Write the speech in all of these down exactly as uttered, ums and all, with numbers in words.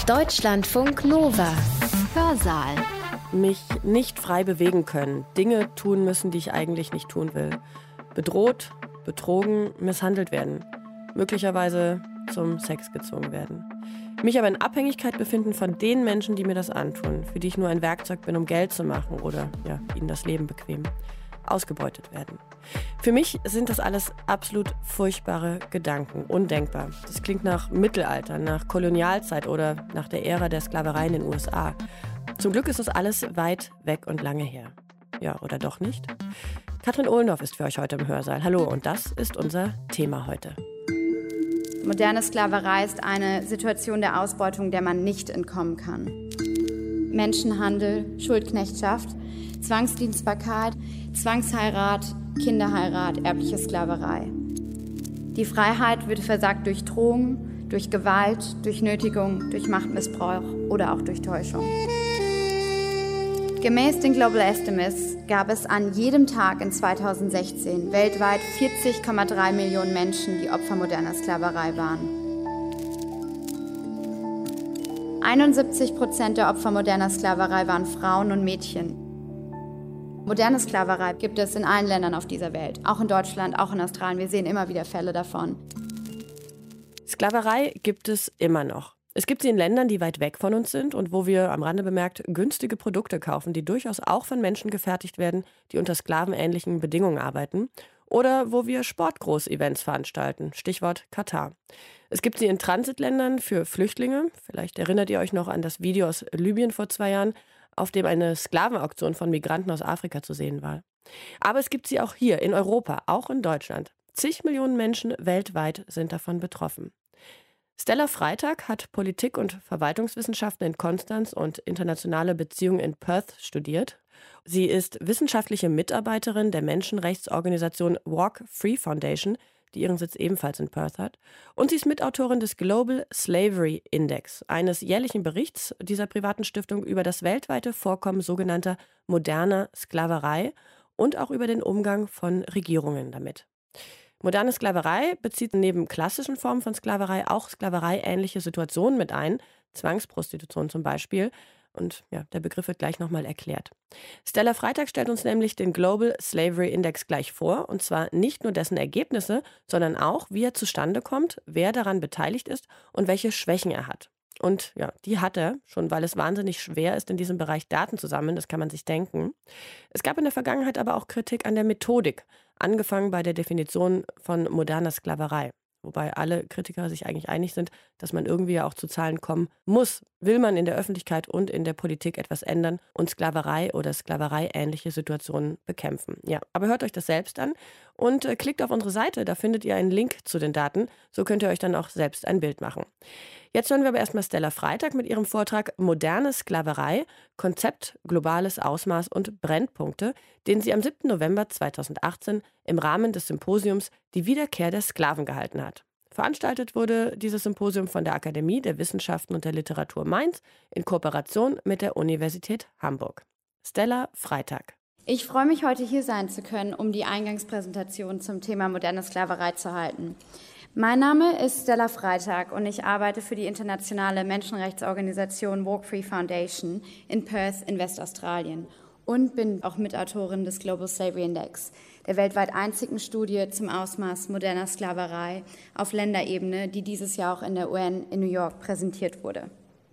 Deutschlandfunk Nova. Hörsaal. Mich nicht frei bewegen können, Dinge tun müssen, die ich eigentlich nicht tun will. Bedroht, betrogen, misshandelt werden. Möglicherweise zum Sex gezwungen werden. Mich aber in Abhängigkeit befinden von den Menschen, die mir das antun, für die ich nur ein Werkzeug bin, um Geld zu machen oder ja, ihnen das Leben bequem. Ausgebeutet werden. Für mich sind das alles absolut furchtbare Gedanken, undenkbar. Das klingt nach Mittelalter, nach Kolonialzeit oder nach der Ära der Sklaverei in den U S A. Zum Glück ist das alles weit weg und lange her. Ja, oder doch nicht? Katrin Ohlendorf ist für euch heute im Hörsaal. Hallo, und das ist unser Thema heute. Moderne Sklaverei ist eine Situation der Ausbeutung, der man nicht entkommen kann. Menschenhandel, Schuldknechtschaft, Zwangsdienstbarkeit, Zwangsheirat, Kinderheirat, erbliche Sklaverei. Die Freiheit wird versagt durch Drohung, durch Gewalt, durch Nötigung, durch Machtmissbrauch oder auch durch Täuschung. Gemäß den Global Estimates gab es an jedem Tag in zweitausendsechzehn weltweit vierzig Komma drei Millionen Menschen, die Opfer moderner Sklaverei waren. einundsiebzig Prozent der Opfer moderner Sklaverei waren Frauen und Mädchen. Moderne Sklaverei gibt es in allen Ländern auf dieser Welt, auch in Deutschland, auch in Australien. Wir sehen immer wieder Fälle davon. Sklaverei gibt es immer noch. Es gibt sie in Ländern, die weit weg von uns sind und wo wir, am Rande bemerkt, günstige Produkte kaufen, die durchaus auch von Menschen gefertigt werden, die unter sklavenähnlichen Bedingungen arbeiten. Oder wo wir Sportgroß-Events veranstalten, Stichwort Katar. Es gibt sie in Transitländern für Flüchtlinge. Vielleicht erinnert ihr euch noch an das Video aus Libyen vor zwei Jahren, auf dem eine Sklavenauktion von Migranten aus Afrika zu sehen war. Aber es gibt sie auch hier in Europa, auch in Deutschland. Zig Millionen Menschen weltweit sind davon betroffen. Stella Freitag hat Politik- und Verwaltungswissenschaften in Konstanz und internationale Beziehungen in Perth studiert. Sie ist wissenschaftliche Mitarbeiterin der Menschenrechtsorganisation Walk Free Foundation, die ihren Sitz ebenfalls in Perth hat. Und sie ist Mitautorin des Global Slavery Index, eines jährlichen Berichts dieser privaten Stiftung über das weltweite Vorkommen sogenannter moderner Sklaverei und auch über den Umgang von Regierungen damit. Moderne Sklaverei bezieht neben klassischen Formen von Sklaverei auch sklavereiähnliche Situationen mit ein, Zwangsprostitution zum Beispiel. Und ja, der Begriff wird gleich nochmal erklärt. Stella Freitag stellt uns nämlich den Global Slavery Index gleich vor. Und zwar nicht nur dessen Ergebnisse, sondern auch, wie er zustande kommt, wer daran beteiligt ist und welche Schwächen er hat. Und ja, die hat er, schon weil es wahnsinnig schwer ist, in diesem Bereich Daten zu sammeln, das kann man sich denken. Es gab in der Vergangenheit aber auch Kritik an der Methodik, angefangen bei der Definition von moderner Sklaverei. Wobei alle Kritiker sich eigentlich einig sind, dass man irgendwie ja auch zu Zahlen kommen muss. Will man in der Öffentlichkeit und in der Politik etwas ändern und Sklaverei oder Sklaverei-ähnliche Situationen bekämpfen. Ja, aber hört euch das selbst an und äh, klickt auf unsere Seite, da findet ihr einen Link zu den Daten. So könnt ihr euch dann auch selbst ein Bild machen. Jetzt hören wir aber erstmal Stella Freitag mit ihrem Vortrag Moderne Sklaverei, Konzept, globales Ausmaß und Brennpunkte, den sie am siebten November zweitausendachtzehn im Rahmen des Symposiums Die Wiederkehr der Sklaven gehalten hat. Veranstaltet wurde dieses Symposium von der Akademie der Wissenschaften und der Literatur Mainz in Kooperation mit der Universität Hamburg. Stella Freitag. Ich freue mich, heute hier sein zu können, um die Eingangspräsentation zum Thema moderne Sklaverei zu halten. Mein Name ist Stella Freitag und ich arbeite für die internationale Menschenrechtsorganisation Walk Free Foundation in Perth in Westaustralien und bin auch Mitautorin des Global Slavery Index, der weltweit einzigen Studie zum Ausmaß moderner Sklaverei auf Länderebene, die dieses Jahr auch in der U N in New York präsentiert wurde.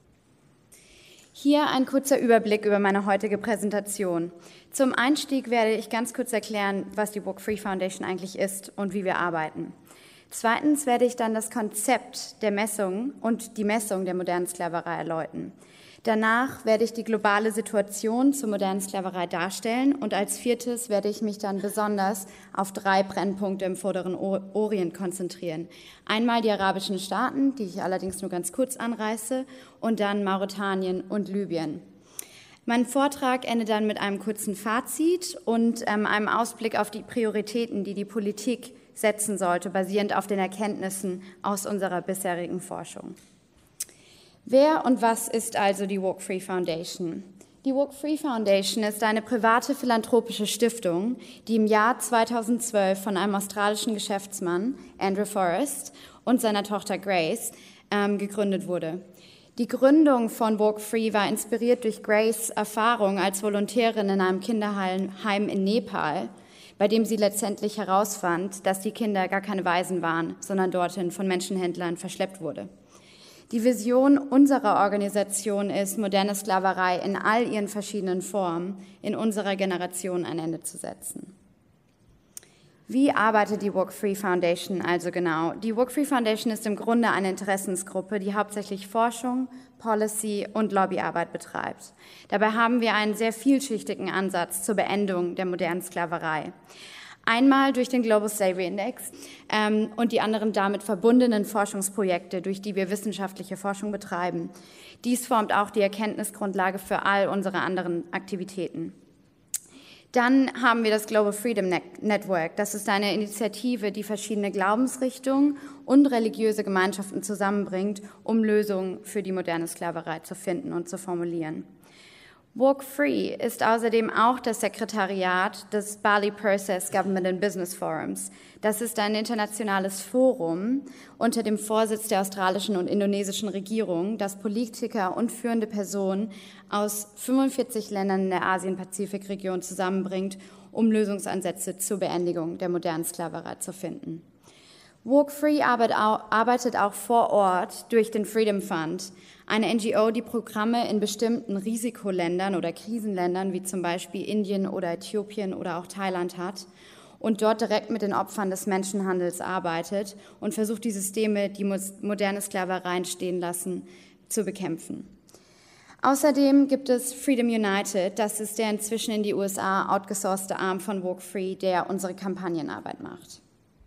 Hier ein kurzer Überblick über meine heutige Präsentation. Zum Einstieg werde ich ganz kurz erklären, was die Walk Free Foundation eigentlich ist und wie wir arbeiten. Zweitens werde ich dann das Konzept der Messung und die Messung der modernen Sklaverei erläutern. Danach werde ich die globale Situation zur modernen Sklaverei darstellen und als viertes werde ich mich dann besonders auf drei Brennpunkte im Vorderen Orient konzentrieren. Einmal die arabischen Staaten, die ich allerdings nur ganz kurz anreiße, und dann Mauretanien und Libyen. Mein Vortrag endet dann mit einem kurzen Fazit und ähm, einem Ausblick auf die Prioritäten, die die Politik setzen sollte, basierend auf den Erkenntnissen aus unserer bisherigen Forschung. Wer und was ist also die Walk Free Foundation? Die Walk Free Foundation ist eine private philanthropische Stiftung, die im Jahr zweitausendzwölf von einem australischen Geschäftsmann, Andrew Forrest, und seiner Tochter Grace ähm, gegründet wurde. Die Gründung von Walk Free war inspiriert durch Grace' Erfahrung als Volontärin in einem Kinderheim in Nepal, bei dem sie letztendlich herausfand, dass die Kinder gar keine Waisen waren, sondern dorthin von Menschenhändlern verschleppt wurde. Die Vision unserer Organisation ist, moderne Sklaverei in all ihren verschiedenen Formen in unserer Generation ein Ende zu setzen. Wie arbeitet die Walk Free Foundation also genau? Die Walk Free Foundation ist im Grunde eine Interessensgruppe, die hauptsächlich Forschung, Policy und Lobbyarbeit betreibt. Dabei haben wir einen sehr vielschichtigen Ansatz zur Beendung der modernen Sklaverei. Einmal durch den Global Slavery Index ähm, und die anderen damit verbundenen Forschungsprojekte, durch die wir wissenschaftliche Forschung betreiben. Dies formt auch die Erkenntnisgrundlage für all unsere anderen Aktivitäten. Dann haben wir das Global Freedom Network. Das ist eine Initiative, die verschiedene Glaubensrichtungen und religiöse Gemeinschaften zusammenbringt, um Lösungen für die moderne Sklaverei zu finden und zu formulieren. Walk Free ist außerdem auch das Sekretariat des Bali Process Government and Business Forums. Das ist ein internationales Forum unter dem Vorsitz der australischen und indonesischen Regierung, das Politiker und führende Personen aus fünfundvierzig Ländern in der Asien-Pazifik-Region zusammenbringt, um Lösungsansätze zur Beendigung der modernen Sklaverei zu finden. Walk Free arbeitet auch vor Ort durch den Freedom Fund, eine N G O, die Programme in bestimmten Risikoländern oder Krisenländern wie zum Beispiel Indien oder Äthiopien oder auch Thailand hat und dort direkt mit den Opfern des Menschenhandels arbeitet und versucht, die Systeme, die moderne Sklaverei entstehen lassen, zu bekämpfen. Außerdem gibt es Freedom United, das ist der inzwischen in die U S A outgesourcete Arm von Walk Free, der unsere Kampagnenarbeit macht.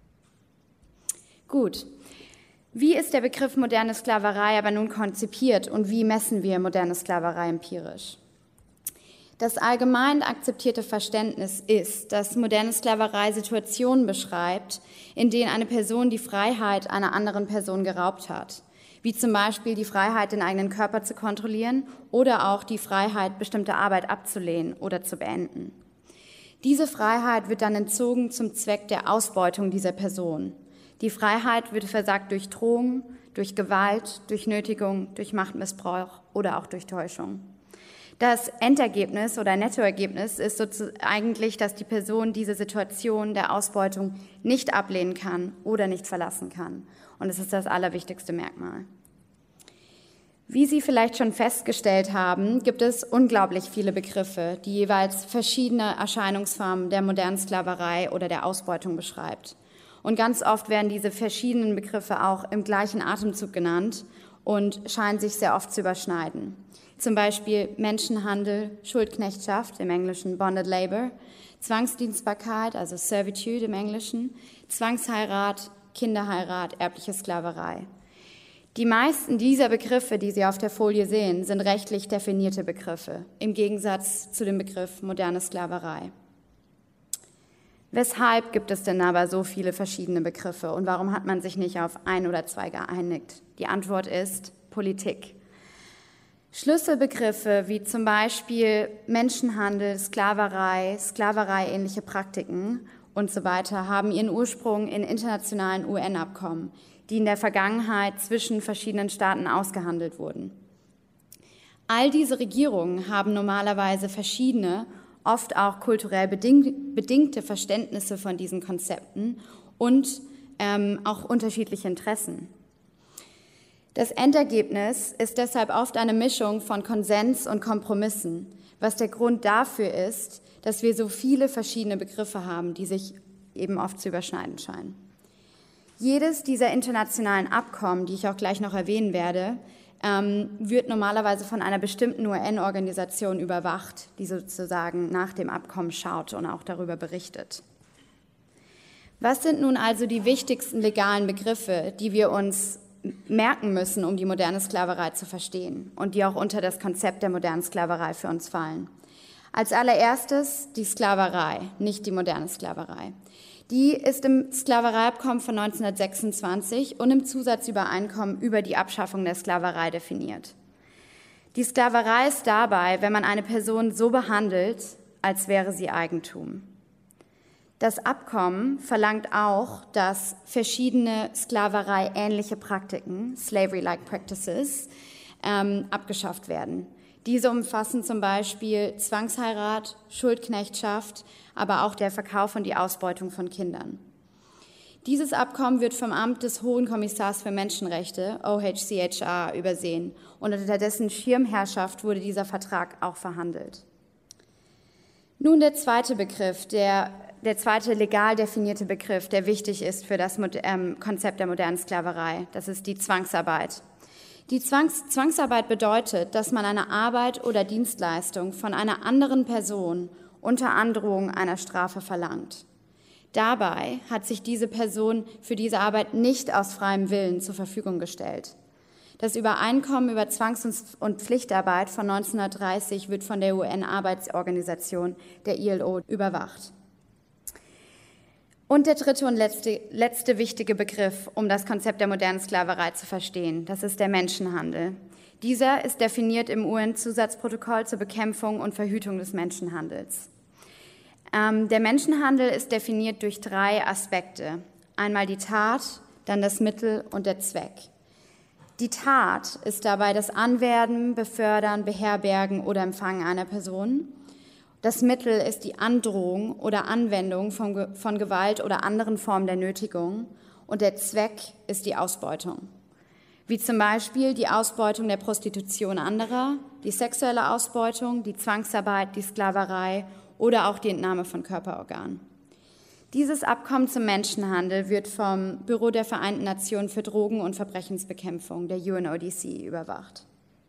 Gut. Wie ist der Begriff moderne Sklaverei aber nun konzipiert und wie messen wir moderne Sklaverei empirisch? Das allgemein akzeptierte Verständnis ist, dass moderne Sklaverei Situationen beschreibt, in denen eine Person die Freiheit einer anderen Person geraubt hat, wie zum Beispiel die Freiheit, den eigenen Körper zu kontrollieren oder auch die Freiheit, bestimmte Arbeit abzulehnen oder zu beenden. Diese Freiheit wird dann entzogen zum Zweck der Ausbeutung dieser Person. Die Freiheit wird versagt durch Drohung, durch Gewalt, durch Nötigung, durch Machtmissbrauch oder auch durch Täuschung. Das Endergebnis oder Nettoergebnis ist sozusagen eigentlich, dass die Person diese Situation der Ausbeutung nicht ablehnen kann oder nicht verlassen kann. Und es ist das allerwichtigste Merkmal. Wie Sie vielleicht schon festgestellt haben, gibt es unglaublich viele Begriffe, die jeweils verschiedene Erscheinungsformen der modernen Sklaverei oder der Ausbeutung beschreibt. Und ganz oft werden diese verschiedenen Begriffe auch im gleichen Atemzug genannt und scheinen sich sehr oft zu überschneiden. Zum Beispiel Menschenhandel, Schuldknechtschaft, im Englischen Bonded Labor, Zwangsdienstbarkeit, also Servitude im Englischen, Zwangsheirat, Kinderheirat, erbliche Sklaverei. Die meisten dieser Begriffe, die Sie auf der Folie sehen, sind rechtlich definierte Begriffe, im Gegensatz zu dem Begriff moderne Sklaverei. Weshalb gibt es denn aber so viele verschiedene Begriffe und warum hat man sich nicht auf ein oder zwei geeinigt? Die Antwort ist Politik. Schlüsselbegriffe wie zum Beispiel Menschenhandel, Sklaverei, Sklaverei-ähnliche Praktiken und so weiter haben ihren Ursprung in internationalen U N-Abkommen, die in der Vergangenheit zwischen verschiedenen Staaten ausgehandelt wurden. All diese Regierungen haben normalerweise verschiedene, oft auch kulturell bedingte Verständnisse von diesen Konzepten und ähm, auch unterschiedliche Interessen. Das Endergebnis ist deshalb oft eine Mischung von Konsens und Kompromissen, was der Grund dafür ist, dass wir so viele verschiedene Begriffe haben, die sich eben oft zu überschneiden scheinen. Jedes dieser internationalen Abkommen, die ich auch gleich noch erwähnen werde, ähm, wird normalerweise von einer bestimmten U N-Organisation überwacht, die sozusagen nach dem Abkommen schaut und auch darüber berichtet. Was sind nun also die wichtigsten legalen Begriffe, die wir uns merken müssen, um die moderne Sklaverei zu verstehen und die auch unter das Konzept der modernen Sklaverei für uns fallen? Als allererstes die Sklaverei, nicht die moderne Sklaverei. Die ist im Sklavereiabkommen von neunzehnhundertsechsundzwanzig und im Zusatzübereinkommen über die Abschaffung der Sklaverei definiert. Die Sklaverei ist dabei, wenn man eine Person so behandelt, als wäre sie Eigentum. Das Abkommen verlangt auch, dass verschiedene Sklaverei-ähnliche Praktiken, Slavery-like Practices, ähm, abgeschafft werden. Diese umfassen zum Beispiel Zwangsheirat, Schuldknechtschaft, aber auch der Verkauf und die Ausbeutung von Kindern. Dieses Abkommen wird vom Amt des Hohen Kommissars für Menschenrechte, O H C H R, übersehen und unter dessen Schirmherrschaft wurde dieser Vertrag auch verhandelt. Nun der zweite Begriff, der, der zweite legal definierte Begriff, der wichtig ist für das ähm, Konzept der modernen Sklaverei, das ist die Zwangsarbeit. Die Zwangs- Zwangsarbeit bedeutet, dass man eine Arbeit oder Dienstleistung von einer anderen Person unter Androhung einer Strafe verlangt. Dabei hat sich diese Person für diese Arbeit nicht aus freiem Willen zur Verfügung gestellt. Das Übereinkommen über Zwangs- und Pflichtarbeit von neunzehnhundertdreißig wird von der U N-Arbeitsorganisation, der I L O, überwacht. Und der dritte und letzte, letzte wichtige Begriff, um das Konzept der modernen Sklaverei zu verstehen, das ist der Menschenhandel. Dieser ist definiert im U N-Zusatzprotokoll zur Bekämpfung und Verhütung des Menschenhandels. Ähm, der Menschenhandel ist definiert durch drei Aspekte. Einmal die Tat, dann das Mittel und der Zweck. Die Tat ist dabei das Anwerben, Befördern, Beherbergen oder Empfangen einer Person. Das Mittel ist die Androhung oder Anwendung von, von Gewalt oder anderen Formen der Nötigung. Und der Zweck ist die Ausbeutung. Wie zum Beispiel die Ausbeutung der Prostitution anderer, die sexuelle Ausbeutung, die Zwangsarbeit, die Sklaverei oder auch die Entnahme von Körperorganen. Dieses Abkommen zum Menschenhandel wird vom Büro der Vereinten Nationen für Drogen- und Verbrechensbekämpfung, der U N O D C, überwacht.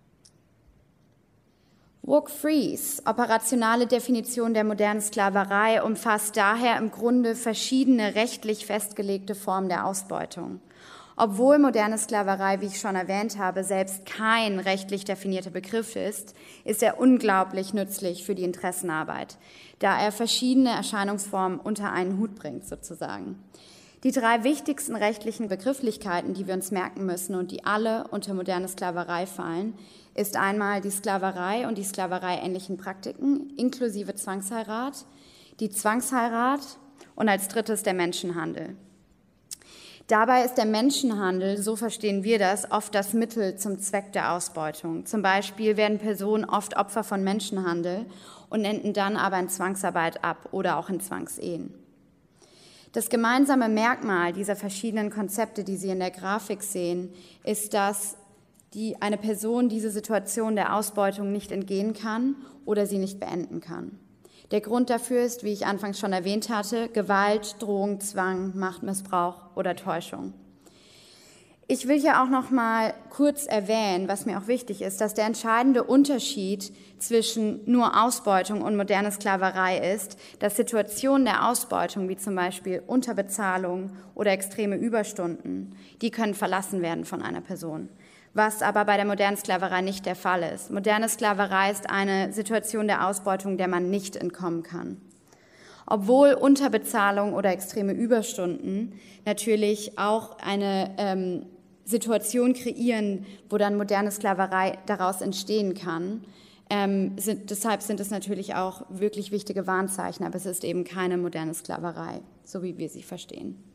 Walk Frees, operationale Definition der modernen Sklaverei, umfasst daher im Grunde verschiedene rechtlich festgelegte Formen der Ausbeutung. Obwohl moderne Sklaverei, wie ich schon erwähnt habe, selbst kein rechtlich definierter Begriff ist, ist er unglaublich nützlich für die Interessenarbeit, da er verschiedene Erscheinungsformen unter einen Hut bringt, sozusagen. Die drei wichtigsten rechtlichen Begrifflichkeiten, die wir uns merken müssen und die alle unter moderne Sklaverei fallen, ist einmal die Sklaverei und die sklavereiähnlichen Praktiken inklusive Zwangsheirat, die Zwangsheirat und als drittes der Menschenhandel. Dabei ist der Menschenhandel, so verstehen wir das, oft das Mittel zum Zweck der Ausbeutung. Zum Beispiel werden Personen oft Opfer von Menschenhandel und enden dann aber in Zwangsarbeit ab oder auch in Zwangsehen. Das gemeinsame Merkmal dieser verschiedenen Konzepte, die Sie in der Grafik sehen, ist, dass die eine Person diese Situation der Ausbeutung nicht entgehen kann oder sie nicht beenden kann. Der Grund dafür ist, wie ich anfangs schon erwähnt hatte, Gewalt, Drohung, Zwang, Machtmissbrauch oder Täuschung. Ich will hier auch noch mal kurz erwähnen, was mir auch wichtig ist, dass der entscheidende Unterschied zwischen nur Ausbeutung und moderne Sklaverei ist, dass Situationen der Ausbeutung, wie zum Beispiel Unterbezahlung oder extreme Überstunden, die können verlassen werden von einer Person. Was aber bei der modernen Sklaverei nicht der Fall ist. Moderne Sklaverei ist eine Situation der Ausbeutung, der man nicht entkommen kann. Obwohl Unterbezahlung oder extreme Überstunden natürlich auch eine ähm, Situation kreieren, wo dann moderne Sklaverei daraus entstehen kann, ähm, sind, deshalb sind es natürlich auch wirklich wichtige Warnzeichen, aber es ist eben keine moderne Sklaverei, so wie wir sie verstehen.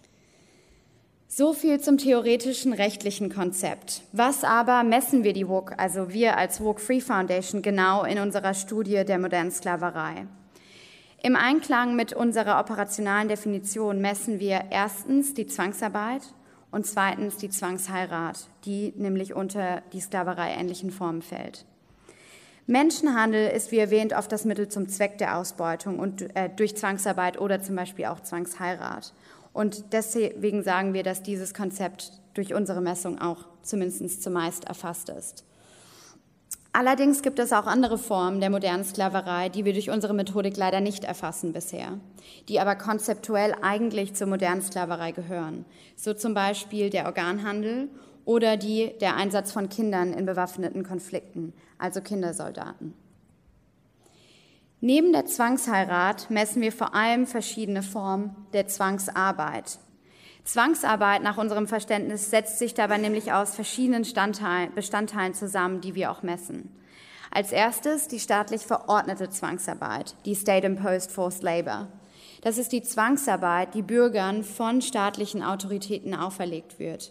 So viel zum theoretischen rechtlichen Konzept. Was aber messen wir die W O C, also wir als W O C Free Foundation, genau in unserer Studie der modernen Sklaverei? Im Einklang mit unserer operationalen Definition messen wir erstens die Zwangsarbeit und zweitens die Zwangsheirat, die nämlich unter die sklavereiähnlichen Formen fällt. Menschenhandel ist, wie erwähnt, oft das Mittel zum Zweck der Ausbeutung und äh, durch Zwangsarbeit oder zum Beispiel auch Zwangsheirat. Und deswegen sagen wir, dass dieses Konzept durch unsere Messung auch zumindest zumeist erfasst ist. Allerdings gibt es auch andere Formen der modernen Sklaverei, die wir durch unsere Methodik leider nicht erfassen bisher, die aber konzeptuell eigentlich zur modernen Sklaverei gehören. So zum Beispiel der Organhandel oder die, der Einsatz von Kindern in bewaffneten Konflikten, also Kindersoldaten. Neben der Zwangsheirat messen wir vor allem verschiedene Formen der Zwangsarbeit. Zwangsarbeit nach unserem Verständnis setzt sich dabei nämlich aus verschiedenen Bestandteilen zusammen, die wir auch messen. Als erstes die staatlich verordnete Zwangsarbeit, die State-Imposed Forced Labor. Das ist die Zwangsarbeit, die Bürgern von staatlichen Autoritäten auferlegt wird.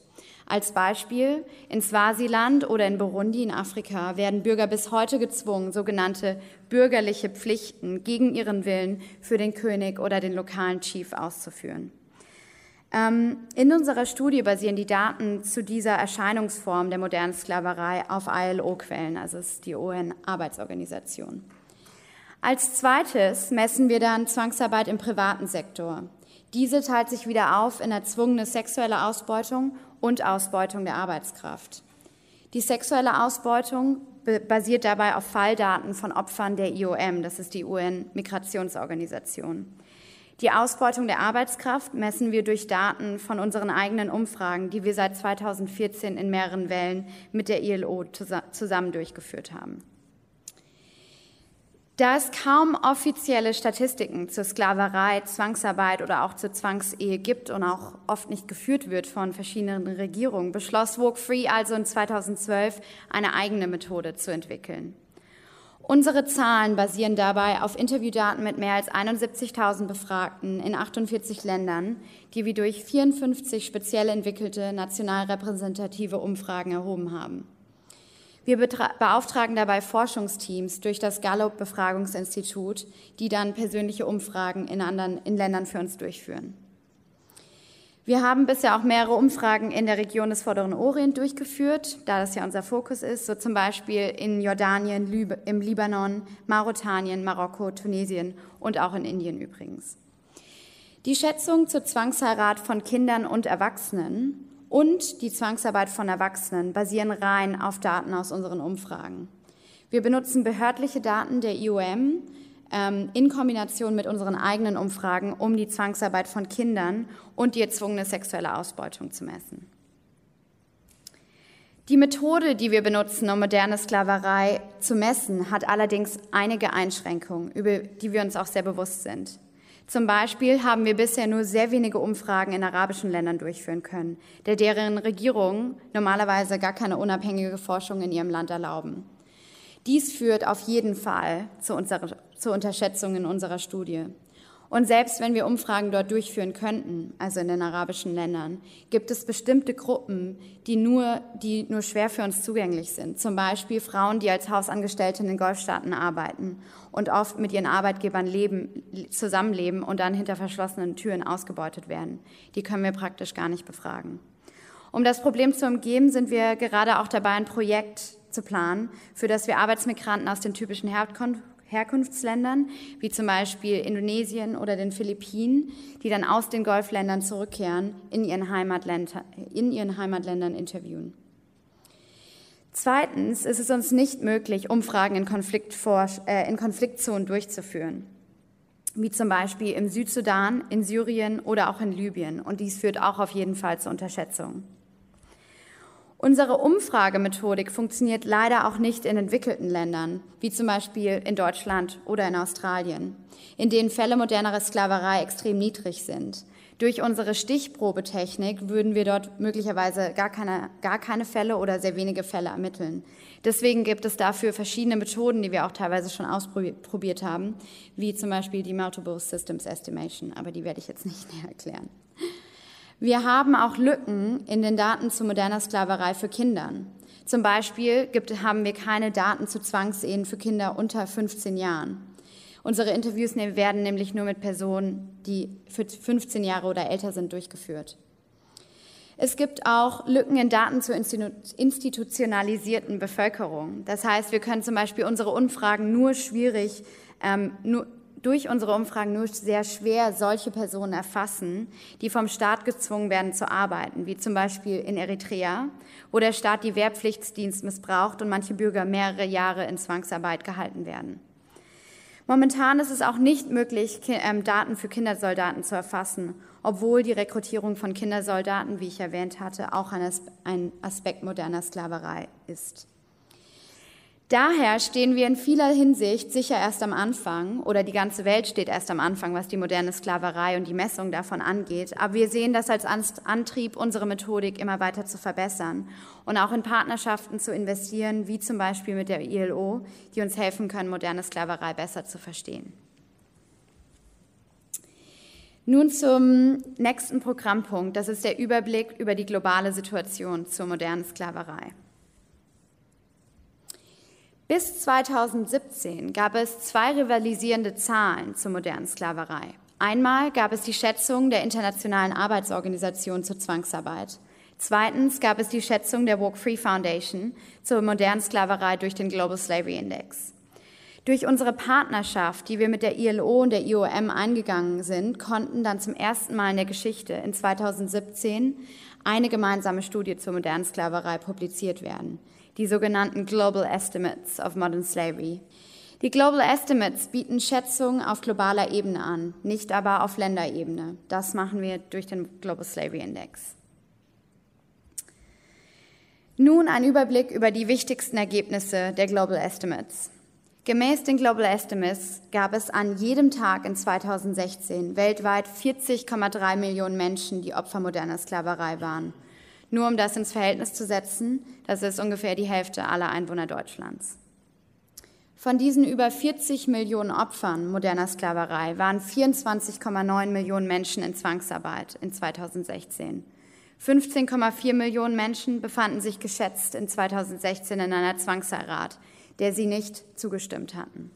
Als Beispiel, in Swasiland oder in Burundi in Afrika werden Bürger bis heute gezwungen, sogenannte bürgerliche Pflichten gegen ihren Willen für den König oder den lokalen Chief auszuführen. Ähm, in unserer Studie basieren die Daten zu dieser Erscheinungsform der modernen Sklaverei auf I L O-Quellen, also es ist die U N-Arbeitsorganisation. Als zweites messen wir dann Zwangsarbeit im privaten Sektor. Diese teilt sich wieder auf in erzwungene sexuelle Ausbeutung und Ausbeutung der Arbeitskraft. Die sexuelle Ausbeutung basiert dabei auf Falldaten von Opfern der I O M, das ist die U N-Migrationsorganisation. Die Ausbeutung der Arbeitskraft messen wir durch Daten von unseren eigenen Umfragen, die wir seit zweitausendvierzehn in mehreren Wellen mit der I L O zusammen durchgeführt haben. Da es kaum offizielle Statistiken zur Sklaverei, Zwangsarbeit oder auch zur Zwangsehe gibt und auch oft nicht geführt wird von verschiedenen Regierungen, beschloss Woke Free also in zweitausendzwölf eine eigene Methode zu entwickeln. Unsere Zahlen basieren dabei auf Interviewdaten mit mehr als einundsiebzigtausend Befragten in achtundvierzig Ländern, die wir durch vierundfünfzig speziell entwickelte national repräsentative Umfragen erhoben haben. Wir beauftragen dabei Forschungsteams durch das Gallup-Befragungsinstitut, die dann persönliche Umfragen in anderen in Ländern für uns durchführen. Wir haben bisher auch mehrere Umfragen in der Region des Vorderen Orient durchgeführt, da das ja unser Fokus ist, so zum Beispiel in Jordanien, Lib- im Libanon, Mauretanien, Marokko, Tunesien und auch in Indien übrigens. Die Schätzung zur Zwangsheirat von Kindern und Erwachsenen und die Zwangsarbeit von Erwachsenen basieren rein auf Daten aus unseren Umfragen. Wir benutzen behördliche Daten der I O M ähm, in Kombination mit unseren eigenen Umfragen, um die Zwangsarbeit von Kindern und die erzwungene sexuelle Ausbeutung zu messen. Die Methode, die wir benutzen, um moderne Sklaverei zu messen, hat allerdings einige Einschränkungen, über die wir uns auch sehr bewusst sind. Zum Beispiel haben wir bisher nur sehr wenige Umfragen in arabischen Ländern durchführen können, da deren Regierungen normalerweise gar keine unabhängige Forschung in ihrem Land erlauben. Dies führt auf jeden Fall zu, unserer, zu Unterschätzungen in unserer Studie. Und selbst wenn wir Umfragen dort durchführen könnten, also in den arabischen Ländern, gibt es bestimmte Gruppen, die nur, die nur schwer für uns zugänglich sind. Zum Beispiel Frauen, die als Hausangestellte in den Golfstaaten arbeiten und oft mit ihren Arbeitgebern leben, zusammenleben und dann hinter verschlossenen Türen ausgebeutet werden. Die können wir praktisch gar nicht befragen. Um das Problem zu umgehen, sind wir gerade auch dabei, ein Projekt zu planen, für das wir Arbeitsmigranten aus den typischen Herkunft Herkunftsländern, wie zum Beispiel Indonesien oder den Philippinen, die dann aus den Golfländern zurückkehren, in ihren, Heimatländer, in ihren Heimatländern interviewen. Zweitens ist es uns nicht möglich, Umfragen in, Konfliktforsch- äh, in Konfliktzonen durchzuführen, wie zum Beispiel im Südsudan, in Syrien oder auch in Libyen. Und dies führt auch auf jeden Fall zu Unterschätzungen. Unsere Umfragemethodik funktioniert leider auch nicht in entwickelten Ländern, wie zum Beispiel in Deutschland oder in Australien, in denen Fälle moderner Sklaverei extrem niedrig sind. Durch unsere Stichprobetechnik würden wir dort möglicherweise gar keine, gar keine Fälle oder sehr wenige Fälle ermitteln. Deswegen gibt es dafür verschiedene Methoden, die wir auch teilweise schon ausprobiert haben, wie zum Beispiel die Multiple Systems Estimation, aber die werde ich jetzt nicht näher erklären. Wir haben auch Lücken in den Daten zu moderner Sklaverei für Kinder. Zum Beispiel gibt, haben wir keine Daten zu Zwangsehen für Kinder unter fünfzehn Jahren. Unsere Interviews werden nämlich nur mit Personen, die für fünfzehn Jahre oder älter sind, durchgeführt. Es gibt auch Lücken in Daten zur institutionalisierten Bevölkerung. Das heißt, wir können zum Beispiel unsere Umfragen nur schwierig, ähm, nur durch unsere Umfragen nur sehr schwer solche Personen erfassen, die vom Staat gezwungen werden zu arbeiten, wie zum Beispiel in Eritrea, wo der Staat die Wehrpflichtdienst missbraucht und manche Bürger mehrere Jahre in Zwangsarbeit gehalten werden. Momentan ist es auch nicht möglich, Daten für Kindersoldaten zu erfassen, obwohl die Rekrutierung von Kindersoldaten, wie ich erwähnt hatte, auch ein Aspekt moderner Sklaverei ist. Daher stehen wir in vieler Hinsicht sicher erst am Anfang, oder die ganze Welt steht erst am Anfang, was die moderne Sklaverei und die Messung davon angeht. Aber wir sehen das als Antrieb, unsere Methodik immer weiter zu verbessern und auch in Partnerschaften zu investieren, wie zum Beispiel mit der I L O, die uns helfen können, moderne Sklaverei besser zu verstehen. Nun zum nächsten Programmpunkt. Das ist der Überblick über die globale Situation zur modernen Sklaverei. Bis zweitausendsiebzehn gab es zwei rivalisierende Zahlen zur modernen Sklaverei. Einmal gab es die Schätzung der Internationalen Arbeitsorganisation zur Zwangsarbeit. Zweitens gab es die Schätzung der Walk Free Foundation zur modernen Sklaverei durch den Global Slavery Index. Durch unsere Partnerschaft, die wir mit der I L O und der I O M eingegangen sind, konnten dann zum ersten Mal in der Geschichte in zweitausendsiebzehn eine gemeinsame Studie zur modernen Sklaverei publiziert werden, die sogenannten Global Estimates of Modern Slavery. Die Global Estimates bieten Schätzungen auf globaler Ebene an, nicht aber auf Länderebene. Das machen wir durch den Global Slavery Index. Nun ein Überblick über die wichtigsten Ergebnisse der Global Estimates. Gemäß den Global Estimates gab es an jedem Tag in zweitausendsechzehn weltweit vierzig Komma drei Millionen Menschen, die Opfer moderner Sklaverei waren. Nur um das ins Verhältnis zu setzen, das ist ungefähr die Hälfte aller Einwohner Deutschlands. Von diesen über vierzig Millionen Opfern moderner Sklaverei waren vierundzwanzig Komma neun Millionen Menschen in Zwangsarbeit in zweitausendsechzehn. fünfzehn Komma vier Millionen Menschen befanden sich geschätzt in zweitausendsechzehn in einer Zwangsheirat, der sie nicht zugestimmt hatten.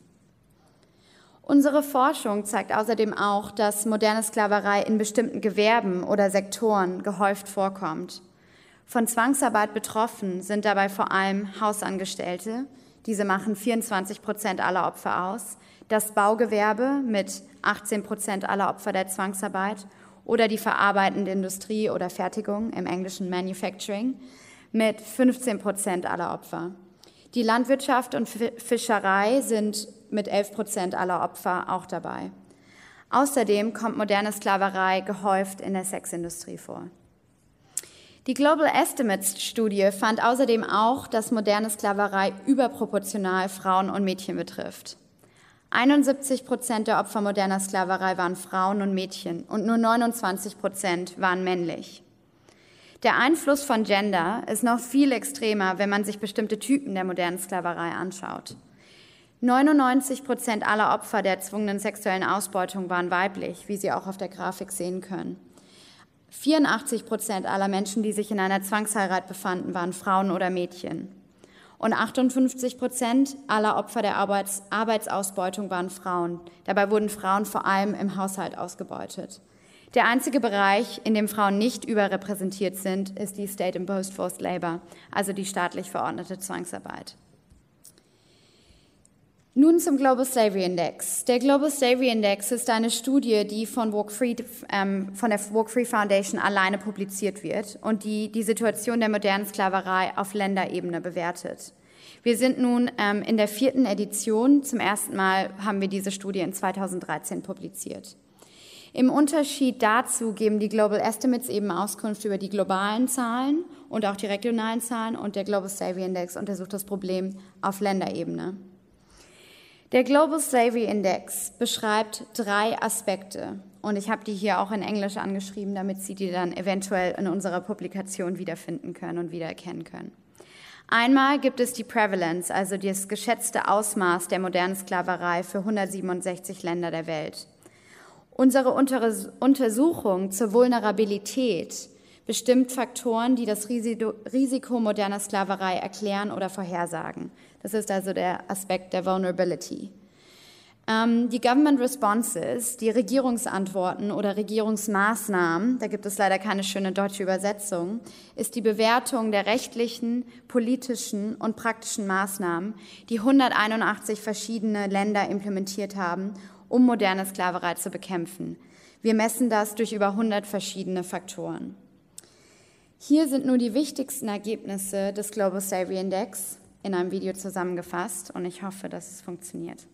Unsere Forschung zeigt außerdem auch, dass moderne Sklaverei in bestimmten Gewerben oder Sektoren gehäuft vorkommt. Von Zwangsarbeit betroffen sind dabei vor allem Hausangestellte, diese machen vierundzwanzig Prozent aller Opfer aus, das Baugewerbe mit achtzehn Prozent aller Opfer der Zwangsarbeit oder die verarbeitende Industrie oder Fertigung, im Englischen Manufacturing, mit fünfzehn Prozent aller Opfer. Die Landwirtschaft und Fischerei sind mit elf Prozent aller Opfer auch dabei. Außerdem kommt moderne Sklaverei gehäuft in der Sexindustrie vor. Die Global Estimates-Studie fand außerdem auch, dass moderne Sklaverei überproportional Frauen und Mädchen betrifft. einundsiebzig Prozent der Opfer moderner Sklaverei waren Frauen und Mädchen und nur neunundzwanzig Prozent waren männlich. Der Einfluss von Gender ist noch viel extremer, wenn man sich bestimmte Typen der modernen Sklaverei anschaut. neunundneunzig Prozent aller Opfer der erzwungenen sexuellen Ausbeutung waren weiblich, wie Sie auch auf der Grafik sehen können. vierundachtzig Prozent aller Menschen, die sich in einer Zwangsheirat befanden, waren Frauen oder Mädchen. Und achtundfünfzig Prozent aller Opfer der Arbeits- Arbeitsausbeutung waren Frauen. Dabei wurden Frauen vor allem im Haushalt ausgebeutet. Der einzige Bereich, in dem Frauen nicht überrepräsentiert sind, ist die State-Imposed Forced Labor, also die staatlich verordnete Zwangsarbeit. Nun zum Global Slavery Index. Der Global Slavery Index ist eine Studie, die von, Walk Free, ähm, von der Walk Free Foundation alleine publiziert wird und die die Situation der modernen Sklaverei auf Länderebene bewertet. Wir sind nun ähm, in der vierten Edition. Zum ersten Mal haben wir diese Studie in zweitausenddreizehn publiziert. Im Unterschied dazu geben die Global Estimates eben Auskunft über die globalen Zahlen und auch die regionalen Zahlen, und der Global Slavery Index untersucht das Problem auf Länderebene. Der Global Slavery Index beschreibt drei Aspekte, und ich habe die hier auch in Englisch angeschrieben, damit Sie die dann eventuell in unserer Publikation wiederfinden können und wiedererkennen können. Einmal gibt es die Prevalence, also das geschätzte Ausmaß der modernen Sklaverei für hundertsiebenundsechzig Länder der Welt. Unsere Untersuchung zur Vulnerabilität bestimmt Faktoren, die das Risiko moderner Sklaverei erklären oder vorhersagen. Das ist also der Aspekt der Vulnerability. Ähm, die Government Responses, die Regierungsantworten oder Regierungsmaßnahmen, da gibt es leider keine schöne deutsche Übersetzung, ist die Bewertung der rechtlichen, politischen und praktischen Maßnahmen, die hunderteinundachtzig verschiedene Länder implementiert haben, um moderne Sklaverei zu bekämpfen. Wir messen das durch über hundert verschiedene Faktoren. Hier sind nur die wichtigsten Ergebnisse des Global Slavery Index in einem Video zusammengefasst, und ich hoffe, dass es funktioniert.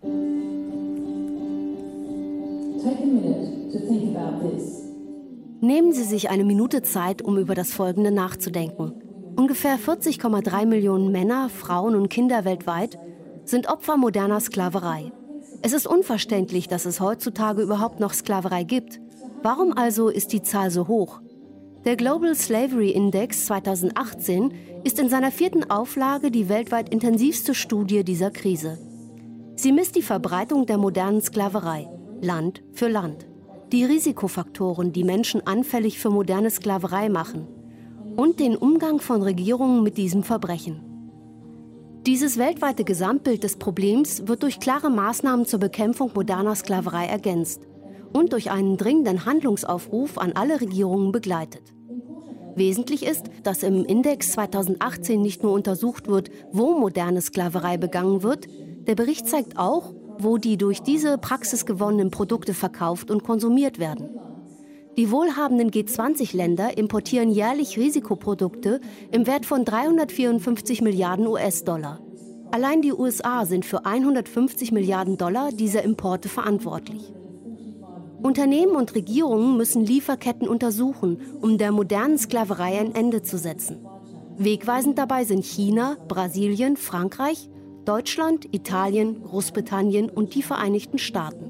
Nehmen Sie sich eine Minute Zeit, um über das Folgende nachzudenken. Ungefähr vierzig Komma drei Millionen Männer, Frauen und Kinder weltweit sind Opfer moderner Sklaverei. Es ist unverständlich, dass es heutzutage überhaupt noch Sklaverei gibt. Warum also ist die Zahl so hoch? Der Global Slavery Index zweitausendachtzehn ist in seiner vierten Auflage die weltweit intensivste Studie dieser Krise. Sie misst die Verbreitung der modernen Sklaverei, Land für Land. Die die Risikofaktoren, die Menschen anfällig für moderne Sklaverei machen, und den Umgang von Regierungen mit diesem Verbrechen. Dieses weltweite Gesamtbild des Problems wird durch klare Maßnahmen zur Bekämpfung moderner Sklaverei ergänzt und durch einen dringenden Handlungsaufruf an alle Regierungen begleitet. Wesentlich ist, dass im Index zweitausendachtzehn nicht nur untersucht wird, wo moderne Sklaverei begangen wird, der Bericht zeigt auch, wo die durch diese Praxis gewonnenen Produkte verkauft und konsumiert werden. Die wohlhabenden G zwanzig Länder importieren jährlich Risikoprodukte im Wert von dreihundertvierundfünfzig Milliarden U S-Dollar. Allein die U S A sind für hundertfünfzig Milliarden Dollar dieser Importe verantwortlich. Unternehmen und Regierungen müssen Lieferketten untersuchen, um der modernen Sklaverei ein Ende zu setzen. Wegweisend dabei sind China, Brasilien, Frankreich, Deutschland, Italien, Großbritannien und die Vereinigten Staaten.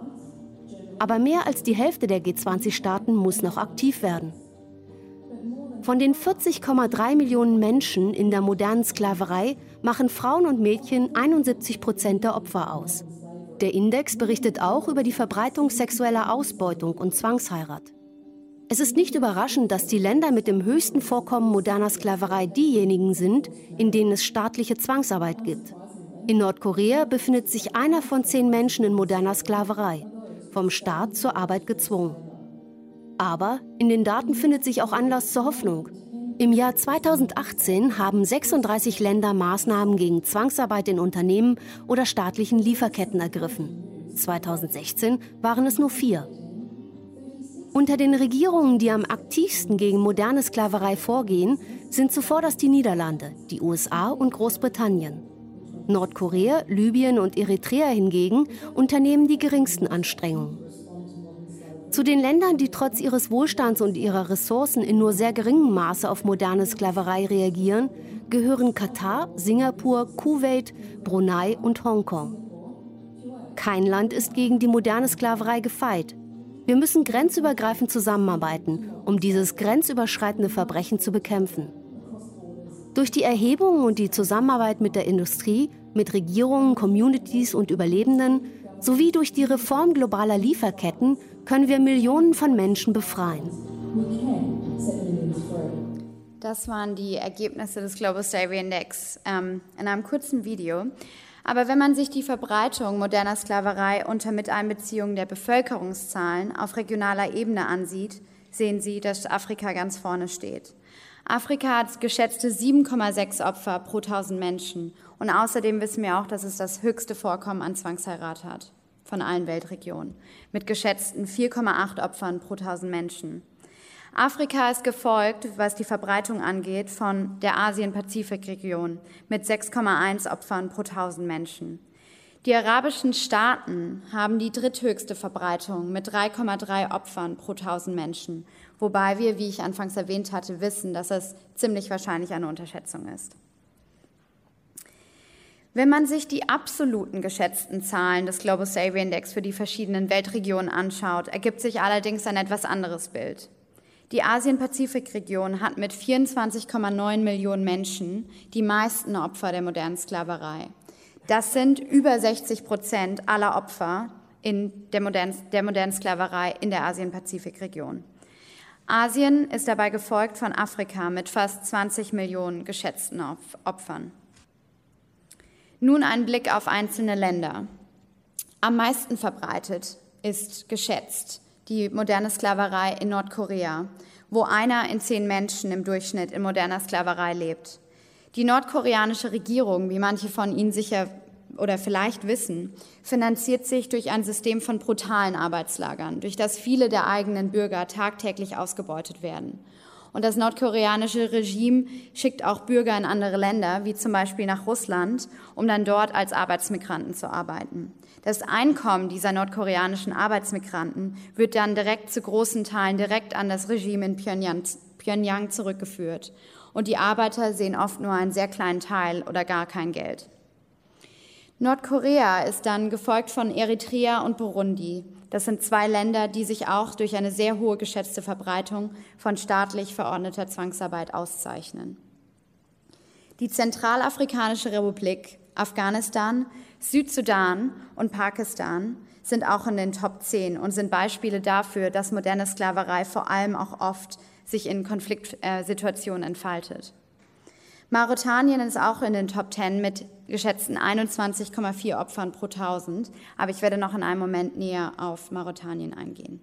Aber mehr als die Hälfte der G zwanzig Staaten muss noch aktiv werden. Von den vierzig Komma drei Millionen Menschen in der modernen Sklaverei machen Frauen und Mädchen einundsiebzig Prozent der Opfer aus. Der Index berichtet auch über die Verbreitung sexueller Ausbeutung und Zwangsheirat. Es ist nicht überraschend, dass die Länder mit dem höchsten Vorkommen moderner Sklaverei diejenigen sind, in denen es staatliche Zwangsarbeit gibt. In Nordkorea befindet sich einer von zehn Menschen in moderner Sklaverei, vom Staat zur Arbeit gezwungen. Aber in den Daten findet sich auch Anlass zur Hoffnung. Im Jahr zweitausendachtzehn haben sechsunddreißig Länder Maßnahmen gegen Zwangsarbeit in Unternehmen oder staatlichen Lieferketten ergriffen. zweitausendsechzehn waren es nur vier. Unter den Regierungen, die am aktivsten gegen moderne Sklaverei vorgehen, sind zuvorderst die Niederlande, die U S A und Großbritannien. Nordkorea, Libyen und Eritrea hingegen unternehmen die geringsten Anstrengungen. Zu den Ländern, die trotz ihres Wohlstands und ihrer Ressourcen in nur sehr geringem Maße auf moderne Sklaverei reagieren, gehören Katar, Singapur, Kuwait, Brunei und Hongkong. Kein Land ist gegen die moderne Sklaverei gefeit. Wir müssen grenzübergreifend zusammenarbeiten, um dieses grenzüberschreitende Verbrechen zu bekämpfen. Durch die Erhebungen und die Zusammenarbeit mit der Industrie, mit Regierungen, Communities und Überlebenden sowie durch die Reform globaler Lieferketten können wir Millionen von Menschen befreien. Das waren die Ergebnisse des Global Slavery Index ähm, in einem kurzen Video. Aber wenn man sich die Verbreitung moderner Sklaverei unter Miteinbeziehung der Bevölkerungszahlen auf regionaler Ebene ansieht, sehen Sie, dass Afrika ganz vorne steht. Afrika hat geschätzte sieben Komma sechs Opfer pro tausend Menschen. Und außerdem wissen wir auch, dass es das höchste Vorkommen an Zwangsheirat hat von allen Weltregionen, mit geschätzten vier Komma acht Opfern pro tausend Menschen. Afrika ist gefolgt, was die Verbreitung angeht, von der Asien-Pazifik-Region mit sechs Komma eins Opfern pro tausend Menschen. Die arabischen Staaten haben die dritthöchste Verbreitung mit drei Komma drei Opfern pro tausend Menschen, wobei wir, wie ich anfangs erwähnt hatte, wissen, dass es ziemlich wahrscheinlich eine Unterschätzung ist. Wenn man sich die absoluten geschätzten Zahlen des Global Slavery Index für die verschiedenen Weltregionen anschaut, ergibt sich allerdings ein etwas anderes Bild. Die Asien-Pazifik-Region hat mit vierundzwanzig Komma neun Millionen Menschen die meisten Opfer der modernen Sklaverei. Das sind über sechzig Prozent aller Opfer in der modernen, der modernen Sklaverei in der Asien-Pazifik-Region. Asien ist dabei gefolgt von Afrika mit fast zwanzig Millionen geschätzten Opfern. Nun ein Blick auf einzelne Länder. Am meisten verbreitet ist geschätzt die moderne Sklaverei in Nordkorea, wo einer in zehn Menschen im Durchschnitt in moderner Sklaverei lebt. Die nordkoreanische Regierung, wie manche von Ihnen sicher oder vielleicht wissen, finanziert sich durch ein System von brutalen Arbeitslagern, durch das viele der eigenen Bürger tagtäglich ausgebeutet werden. Und das nordkoreanische Regime schickt auch Bürger in andere Länder, wie zum Beispiel nach Russland, um dann dort als Arbeitsmigranten zu arbeiten. Das Einkommen dieser nordkoreanischen Arbeitsmigranten wird dann direkt zu großen Teilen direkt an das Regime in Pyongyang, Pyongyang zurückgeführt. Und die Arbeiter sehen oft nur einen sehr kleinen Teil oder gar kein Geld. Nordkorea ist dann gefolgt von Eritrea und Burundi. Das sind zwei Länder, die sich auch durch eine sehr hohe geschätzte Verbreitung von staatlich verordneter Zwangsarbeit auszeichnen. Die Zentralafrikanische Republik, Afghanistan, Südsudan und Pakistan sind auch in den Top zehn und sind Beispiele dafür, dass moderne Sklaverei vor allem auch oft sich in Konfliktsituationen entfaltet. Mauretanien ist auch in den Top zehn mit geschätzten einundzwanzig Komma vier Opfern pro tausend, aber ich werde noch in einem Moment näher auf Mauretanien eingehen.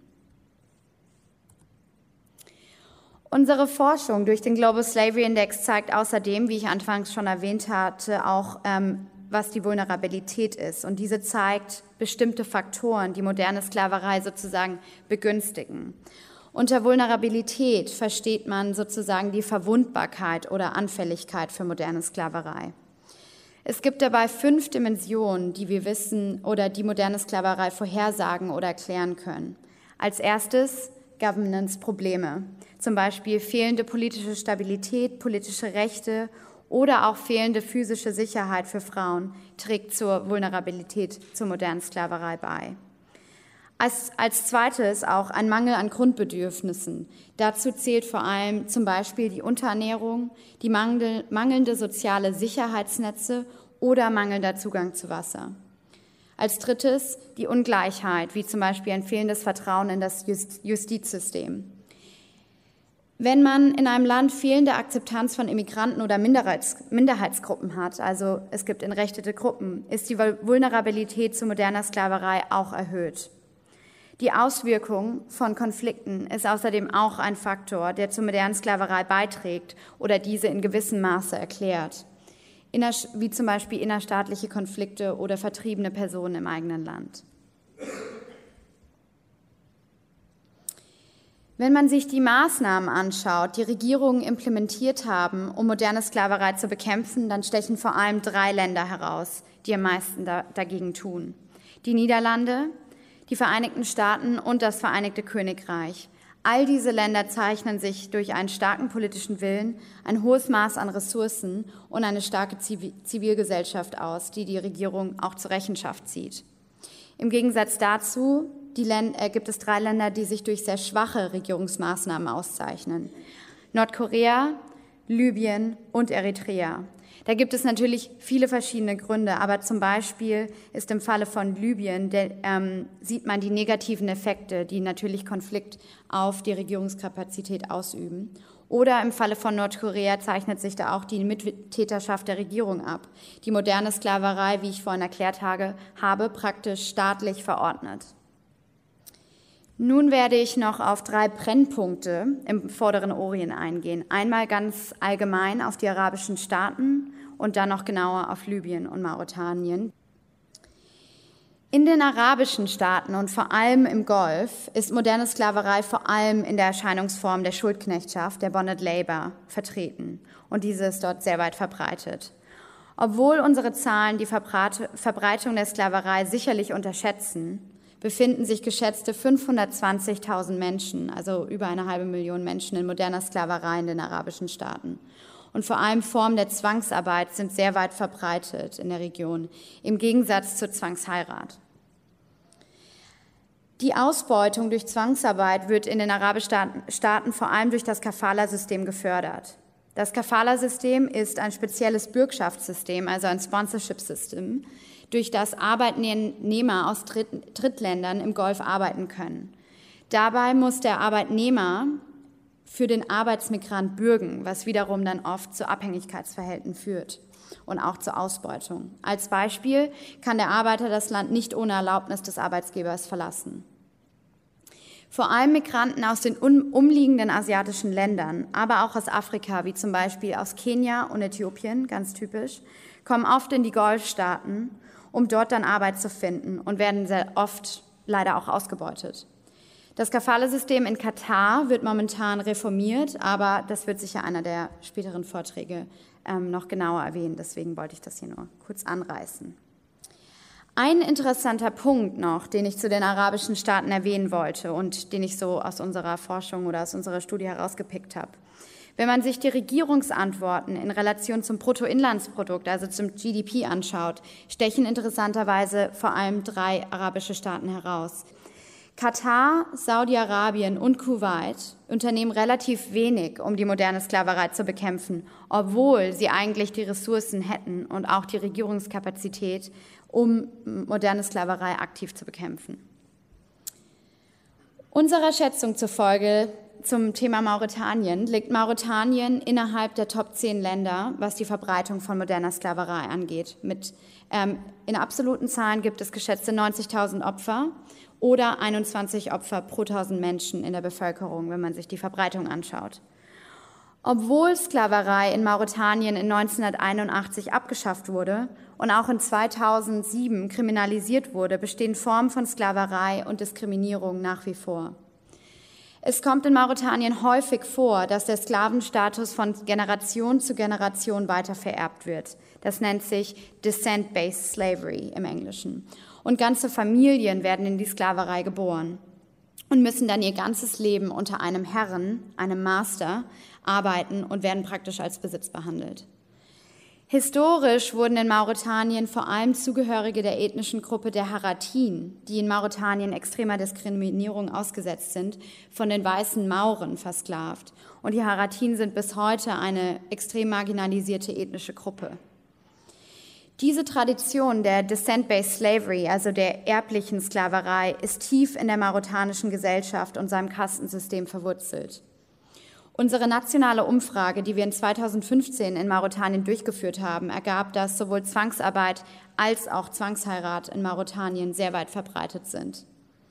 Unsere Forschung durch den Global Slavery Index zeigt außerdem, wie ich anfangs schon erwähnt hatte, auch ähm, was die Vulnerabilität ist. Und diese zeigt bestimmte Faktoren, die moderne Sklaverei sozusagen begünstigen. Unter Vulnerabilität versteht man sozusagen die Verwundbarkeit oder Anfälligkeit für moderne Sklaverei. Es gibt dabei fünf Dimensionen, die wir wissen oder die moderne Sklaverei vorhersagen oder erklären können. Als erstes Governance-Probleme, zum Beispiel fehlende politische Stabilität, politische Rechte oder auch fehlende physische Sicherheit für Frauen trägt zur Vulnerabilität zur modernen Sklaverei bei. Als, als zweites auch ein Mangel an Grundbedürfnissen. Dazu zählt vor allem zum Beispiel die Unterernährung, die mangel, mangelnde soziale Sicherheitsnetze oder mangelnder Zugang zu Wasser. Als drittes die Ungleichheit, wie zum Beispiel ein fehlendes Vertrauen in das Justizsystem. Wenn man in einem Land fehlende Akzeptanz von Immigranten oder Minderheits, Minderheitsgruppen hat, also es gibt entrechtete Gruppen, ist die Vulnerabilität zu moderner Sklaverei auch erhöht. Die Auswirkung von Konflikten ist außerdem auch ein Faktor, der zur modernen Sklaverei beiträgt oder diese in gewissem Maße erklärt, wie zum Beispiel innerstaatliche Konflikte oder vertriebene Personen im eigenen Land. Wenn man sich die Maßnahmen anschaut, die Regierungen implementiert haben, um moderne Sklaverei zu bekämpfen, dann stechen vor allem drei Länder heraus, die am meisten da, dagegen tun. Die Niederlande, die Vereinigten Staaten und das Vereinigte Königreich. All diese Länder zeichnen sich durch einen starken politischen Willen, ein hohes Maß an Ressourcen und eine starke Zivilgesellschaft aus, die die Regierung auch zur Rechenschaft zieht. Im Gegensatz dazu die Länder, äh, gibt es drei Länder, die sich durch sehr schwache Regierungsmaßnahmen auszeichnen. Nordkorea, Libyen und Eritrea. Da gibt es natürlich viele verschiedene Gründe, aber zum Beispiel ist im Falle von Libyen, der, ähm, sieht man die negativen Effekte, die natürlich Konflikt auf die Regierungskapazität ausüben. Oder im Falle von Nordkorea zeichnet sich da auch die Mittäterschaft der Regierung ab. Die moderne Sklaverei, wie ich vorhin erklärt habe, habe praktisch staatlich verordnet. Nun werde ich noch auf drei Brennpunkte im Vorderen Orient eingehen. Einmal ganz allgemein auf die arabischen Staaten und dann noch genauer auf Libyen und Mauretanien. In den arabischen Staaten und vor allem im Golf ist moderne Sklaverei vor allem in der Erscheinungsform der Schuldknechtschaft, der Bonded Labor, vertreten. Und diese ist dort sehr weit verbreitet. Obwohl unsere Zahlen die Verbreitung der Sklaverei sicherlich unterschätzen, befinden sich geschätzte fünfhundertzwanzigtausend Menschen, also über eine halbe Million Menschen, in moderner Sklaverei in den arabischen Staaten. Und vor allem Formen der Zwangsarbeit sind sehr weit verbreitet in der Region, im Gegensatz zur Zwangsheirat. Die Ausbeutung durch Zwangsarbeit wird in den arabischen Staaten vor allem durch das Kafala-System gefördert. Das Kafala-System ist ein spezielles Bürgschaftssystem, also ein Sponsorship-System, durch das Arbeitnehmer aus Drittländern im Golf arbeiten können. Dabei muss der Arbeitnehmer für den Arbeitsmigrant bürgen, was wiederum dann oft zu Abhängigkeitsverhältnissen führt und auch zur Ausbeutung. Als Beispiel kann der Arbeiter das Land nicht ohne Erlaubnis des Arbeitgebers verlassen. Vor allem Migranten aus den umliegenden asiatischen Ländern, aber auch aus Afrika, wie zum Beispiel aus Kenia und Äthiopien, ganz typisch, kommen oft in die Golfstaaten, um dort dann Arbeit zu finden und werden sehr oft leider auch ausgebeutet. Das Kafala-System in Katar wird momentan reformiert, aber das wird sicher einer der späteren Vorträge ähm, noch genauer erwähnen. Deswegen wollte ich das hier nur kurz anreißen. Ein interessanter Punkt noch, den ich zu den arabischen Staaten erwähnen wollte und den ich so aus unserer Forschung oder aus unserer Studie herausgepickt habe. Wenn man sich die Regierungsantworten in Relation zum Bruttoinlandsprodukt, also zum G D P, anschaut, stechen interessanterweise vor allem drei arabische Staaten heraus. Katar, Saudi-Arabien und Kuwait unternehmen relativ wenig, um die moderne Sklaverei zu bekämpfen, obwohl sie eigentlich die Ressourcen hätten und auch die Regierungskapazität, um moderne Sklaverei aktiv zu bekämpfen. Unserer Schätzung zufolge zum Thema Mauretanien liegt Mauretanien innerhalb der Top zehn Länder, was die Verbreitung von moderner Sklaverei angeht. Mit, ähm, in absoluten Zahlen gibt es geschätzte neunzigtausend Opfer oder einundzwanzig Opfer pro tausend Menschen in der Bevölkerung, wenn man sich die Verbreitung anschaut. Obwohl Sklaverei in Mauretanien in neunzehnhunderteinundachtzig abgeschafft wurde und auch in zweitausendsieben kriminalisiert wurde, bestehen Formen von Sklaverei und Diskriminierung nach wie vor. Es kommt in Mauretanien häufig vor, dass der Sklavenstatus von Generation zu Generation weiter vererbt wird. Das nennt sich Descent-Based Slavery im Englischen. Und ganze Familien werden in die Sklaverei geboren und müssen dann ihr ganzes Leben unter einem Herren, einem Master, arbeiten und werden praktisch als Besitz behandelt. Historisch wurden in Mauretanien vor allem Zugehörige der ethnischen Gruppe der Haratin, die in Mauretanien extremer Diskriminierung ausgesetzt sind, von den weißen Mauren versklavt. Und die Haratin sind bis heute eine extrem marginalisierte ethnische Gruppe. Diese Tradition der Descent-Based Slavery, also der erblichen Sklaverei, ist tief in der mauretanischen Gesellschaft und seinem Kastensystem verwurzelt. Unsere nationale Umfrage, die wir in zweitausendfünfzehn in Mauretanien durchgeführt haben, ergab, dass sowohl Zwangsarbeit als auch Zwangsheirat in Mauretanien sehr weit verbreitet sind.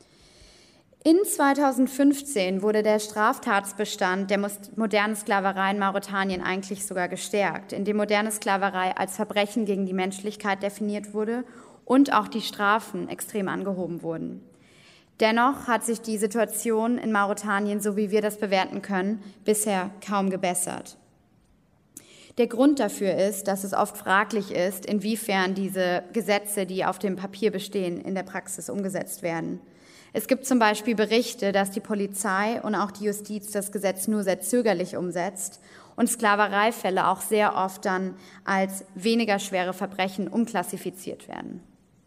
In zweitausendfünfzehn wurde der Straftatsbestand der modernen Sklaverei in Mauretanien eigentlich sogar gestärkt, indem moderne Sklaverei als Verbrechen gegen die Menschlichkeit definiert wurde und auch die Strafen extrem angehoben wurden. Dennoch hat sich die Situation in Mauretanien, so wie wir das bewerten können, bisher kaum gebessert. Der Grund dafür ist, dass es oft fraglich ist, inwiefern diese Gesetze, die auf dem Papier bestehen, in der Praxis umgesetzt werden. Es gibt zum Beispiel Berichte, dass die Polizei und auch die Justiz das Gesetz nur sehr zögerlich umsetzt und Sklavereifälle auch sehr oft dann als weniger schwere Verbrechen umklassifiziert werden.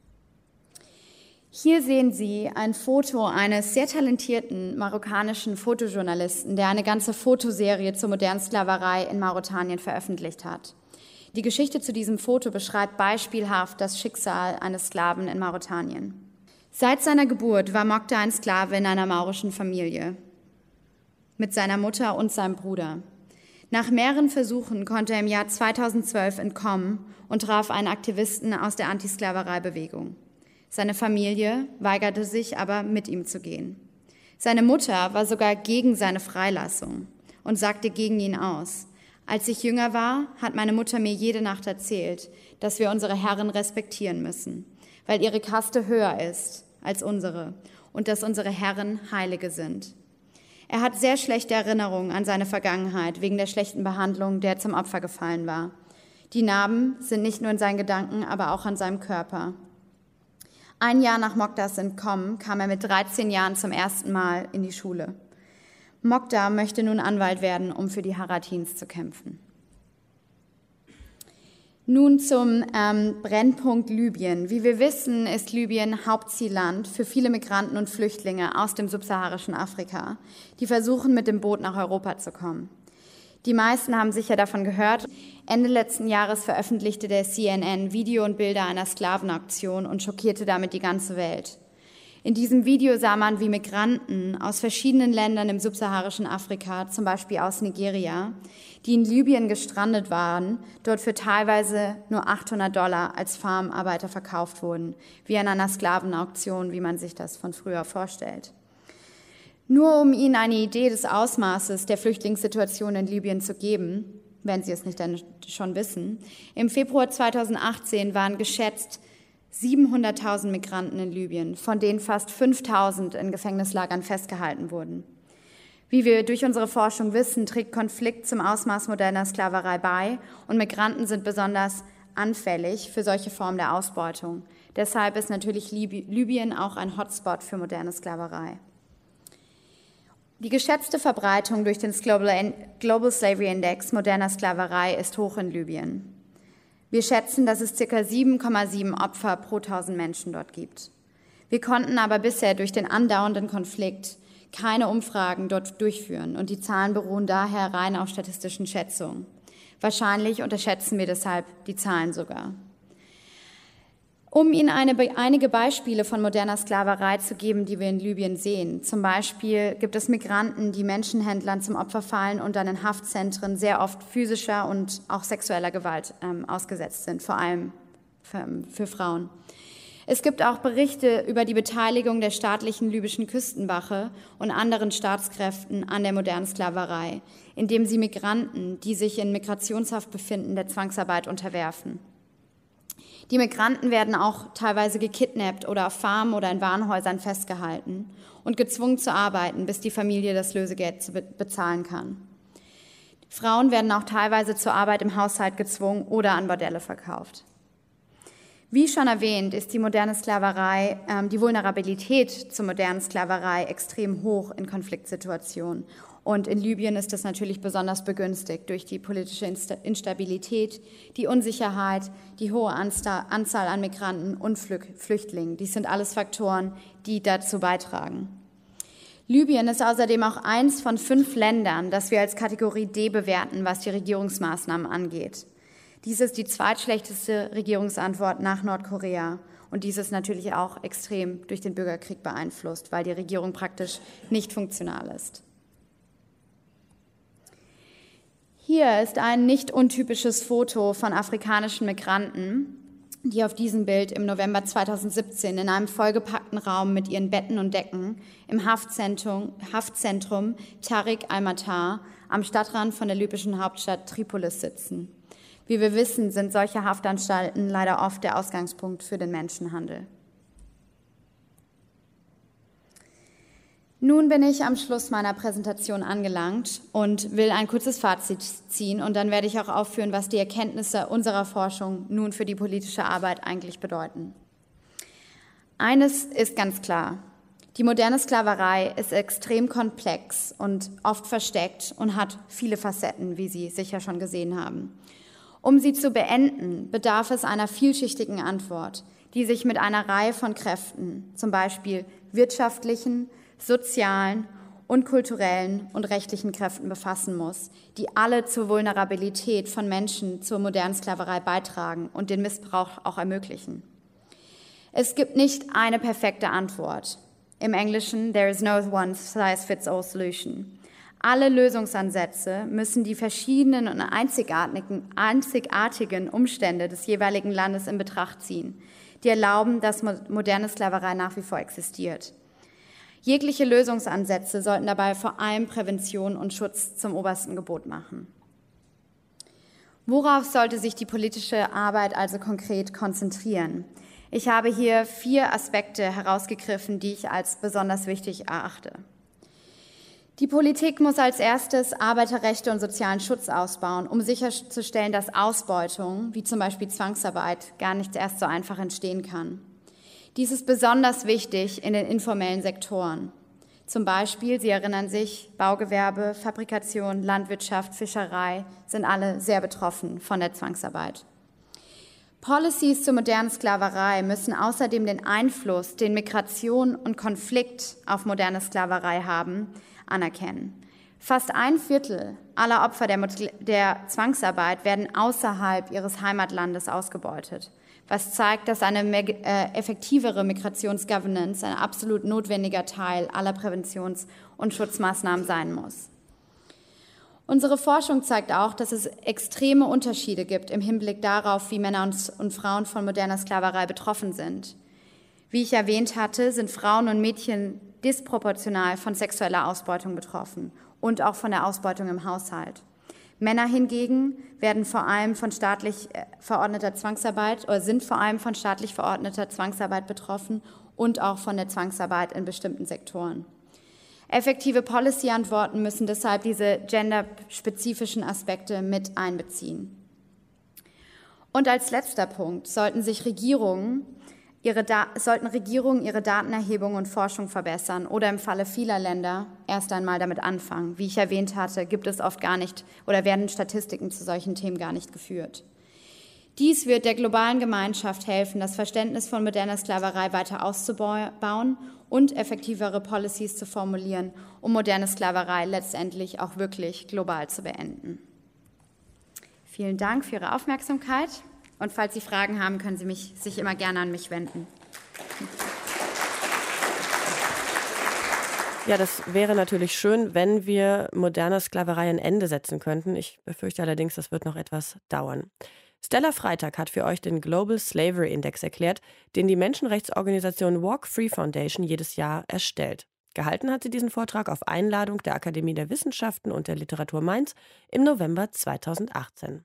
Hier sehen Sie ein Foto eines sehr talentierten marokkanischen Fotojournalisten, der eine ganze Fotoserie zur modernen Sklaverei in Mauretanien veröffentlicht hat. Die Geschichte zu diesem Foto beschreibt beispielhaft das Schicksal eines Sklaven in Mauretanien. Seit seiner Geburt war Mokta ein Sklave in einer maurischen Familie mit seiner Mutter und seinem Bruder. Nach mehreren Versuchen konnte er im Jahr zweitausendzwölf entkommen und traf einen Aktivisten aus der Antisklaverei-Bewegung. Seine Familie weigerte sich aber, mit ihm zu gehen. Seine Mutter war sogar gegen seine Freilassung und sagte gegen ihn aus: Als ich jünger war, hat meine Mutter mir jede Nacht erzählt, dass wir unsere Herren respektieren müssen, weil ihre Kaste höher ist als unsere und dass unsere Herren Heilige sind. Er hat sehr schlechte Erinnerungen an seine Vergangenheit wegen der schlechten Behandlung, der er zum Opfer gefallen war. Die Narben sind nicht nur in seinen Gedanken, aber auch an seinem Körper. Ein Jahr nach Moktas Entkommen kam er mit dreizehn Jahren zum ersten Mal in die Schule. Mokta möchte nun Anwalt werden, um für die Haratins zu kämpfen. Nun zum ähm, Brennpunkt Libyen. Wie wir wissen, ist Libyen Hauptzielland für viele Migranten und Flüchtlinge aus dem subsaharischen Afrika, die versuchen, mit dem Boot nach Europa zu kommen. Die meisten haben sicher davon gehört. Ende letzten Jahres veröffentlichte der C N N Video und Bilder einer Sklavenauktion und schockierte damit die ganze Welt. In diesem Video sah man, wie Migranten aus verschiedenen Ländern im subsaharischen Afrika, zum Beispiel aus Nigeria, die in Libyen gestrandet waren, dort für teilweise nur achthundert Dollar als Farmarbeiter verkauft wurden, wie an einer Sklavenauktion, wie man sich das von früher vorstellt. Nur um Ihnen eine Idee des Ausmaßes der Flüchtlingssituation in Libyen zu geben, wenn Sie es nicht dann schon wissen, im Februar zweitausendachtzehn waren geschätzt siebenhunderttausend Migranten in Libyen, von denen fast fünftausend in Gefängnislagern festgehalten wurden. Wie wir durch unsere Forschung wissen, trägt Konflikt zum Ausmaß moderner Sklaverei bei und Migranten sind besonders anfällig für solche Formen der Ausbeutung. Deshalb ist natürlich Libyen auch ein Hotspot für moderne Sklaverei. Die geschätzte Verbreitung durch den Global Slavery Index moderner Sklaverei ist hoch in Libyen. Wir schätzen, dass es ca. sieben Komma sieben Opfer pro tausend Menschen dort gibt. Wir konnten aber bisher durch den andauernden Konflikt keine Umfragen dort durchführen und die Zahlen beruhen daher rein auf statistischen Schätzungen. Wahrscheinlich unterschätzen wir deshalb die Zahlen sogar. Um Ihnen eine, einige Beispiele von moderner Sklaverei zu geben, die wir in Libyen sehen. Zum Beispiel gibt es Migranten, die Menschenhändlern zum Opfer fallen und dann in Haftzentren sehr oft physischer und auch sexueller Gewalt ähm, ausgesetzt sind, vor allem für, für Frauen. Es gibt auch Berichte über die Beteiligung der staatlichen libyschen Küstenwache und anderen Staatskräften an der modernen Sklaverei, indem sie Migranten, die sich in Migrationshaft befinden, der Zwangsarbeit unterwerfen. Die Migranten werden auch teilweise gekidnappt oder auf Farmen oder in Warenhäusern festgehalten und gezwungen zu arbeiten, bis die Familie das Lösegeld bezahlen kann. Frauen werden auch teilweise zur Arbeit im Haushalt gezwungen oder an Bordelle verkauft. Wie schon erwähnt, ist die moderne Sklaverei, ähm, die Vulnerabilität zur modernen Sklaverei extrem hoch in Konfliktsituationen. Und in Libyen ist das natürlich besonders begünstigt durch die politische Instabilität, die Unsicherheit, die hohe Anzahl an Migranten und Flüchtlingen. Dies sind alles Faktoren, die dazu beitragen. Libyen ist außerdem auch eins von fünf Ländern, das wir als Kategorie D bewerten, was die Regierungsmaßnahmen angeht. Dies ist die zweitschlechteste Regierungsantwort nach Nordkorea. Und dies ist natürlich auch extrem durch den Bürgerkrieg beeinflusst, weil die Regierung praktisch nicht funktional ist. Hier ist ein nicht untypisches Foto von afrikanischen Migranten, die auf diesem Bild im November zweitausendsiebzehn in einem vollgepackten Raum mit ihren Betten und Decken im Haftzentrum, Haftzentrum Tariq al-Matar am Stadtrand von der libyschen Hauptstadt Tripolis sitzen. Wie wir wissen, sind solche Haftanstalten leider oft der Ausgangspunkt für den Menschenhandel. Nun bin ich am Schluss meiner Präsentation angelangt und will ein kurzes Fazit ziehen und dann werde ich auch aufführen, was die Erkenntnisse unserer Forschung nun für die politische Arbeit eigentlich bedeuten. Eines ist ganz klar: Die moderne Sklaverei ist extrem komplex und oft versteckt und hat viele Facetten, wie Sie sicher schon gesehen haben. Um sie zu beenden, bedarf es einer vielschichtigen Antwort, die sich mit einer Reihe von Kräften, zum Beispiel wirtschaftlichen, sozialen und kulturellen und rechtlichen Kräften befassen muss, die alle zur Vulnerabilität von Menschen zur modernen Sklaverei beitragen und den Missbrauch auch ermöglichen. Es gibt nicht eine perfekte Antwort. Im Englischen, there is no one-size-fits-all solution. Alle Lösungsansätze müssen die verschiedenen und einzigartigen, einzigartigen Umstände des jeweiligen Landes in Betracht ziehen, die erlauben, dass moderne Sklaverei nach wie vor existiert. Jegliche Lösungsansätze sollten dabei vor allem Prävention und Schutz zum obersten Gebot machen. Worauf sollte sich die politische Arbeit also konkret konzentrieren? Ich habe hier vier Aspekte herausgegriffen, die ich als besonders wichtig erachte. Die Politik muss als erstes Arbeiterrechte und sozialen Schutz ausbauen, um sicherzustellen, dass Ausbeutung, wie zum Beispiel Zwangsarbeit, gar nicht erst so einfach entstehen kann. Dies ist besonders wichtig in den informellen Sektoren. Zum Beispiel, Sie erinnern sich, Baugewerbe, Fabrikation, Landwirtschaft, Fischerei sind alle sehr betroffen von der Zwangsarbeit. Policies zur modernen Sklaverei müssen außerdem den Einfluss, den Migration und Konflikt auf moderne Sklaverei haben, anerkennen. Fast ein Viertel aller Opfer der, der Zwangsarbeit werden außerhalb ihres Heimatlandes ausgebeutet, was zeigt, dass eine äh, effektivere Migrationsgovernance ein absolut notwendiger Teil aller Präventions- und Schutzmaßnahmen sein muss. Unsere Forschung zeigt auch, dass es extreme Unterschiede gibt im Hinblick darauf, wie Männer und Frauen von moderner Sklaverei betroffen sind. Wie ich erwähnt hatte, sind Frauen und Mädchen disproportional von sexueller Ausbeutung betroffen und auch von der Ausbeutung im Haushalt. Männer hingegen werden vor allem von staatlich verordneter Zwangsarbeit oder sind vor allem von staatlich verordneter Zwangsarbeit betroffen und auch von der Zwangsarbeit in bestimmten Sektoren. Effektive Policy-Antworten müssen deshalb diese genderspezifischen Aspekte mit einbeziehen. Und als letzter Punkt sollten sich Regierungen Ihre da- sollten Regierungen ihre Datenerhebung und Forschung verbessern oder im Falle vieler Länder erst einmal damit anfangen. Wie ich erwähnt hatte, gibt es oft gar nicht oder werden Statistiken zu solchen Themen gar nicht geführt. Dies wird der globalen Gemeinschaft helfen, das Verständnis von moderner Sklaverei weiter auszubauen und effektivere Policies zu formulieren, um moderne Sklaverei letztendlich auch wirklich global zu beenden. Vielen Dank für Ihre Aufmerksamkeit und falls Sie Fragen haben, können Sie mich, sich immer gerne an mich wenden. Ja, das wäre natürlich schön, wenn wir moderner Sklaverei ein Ende setzen könnten. Ich befürchte allerdings, das wird noch etwas dauern. Stella Freitag hat für euch den Global Slavery Index erklärt, den die Menschenrechtsorganisation Walk Free Foundation jedes Jahr erstellt. Gehalten hat sie diesen Vortrag auf Einladung der Akademie der Wissenschaften und der Literatur Mainz im November zweitausendachtzehn.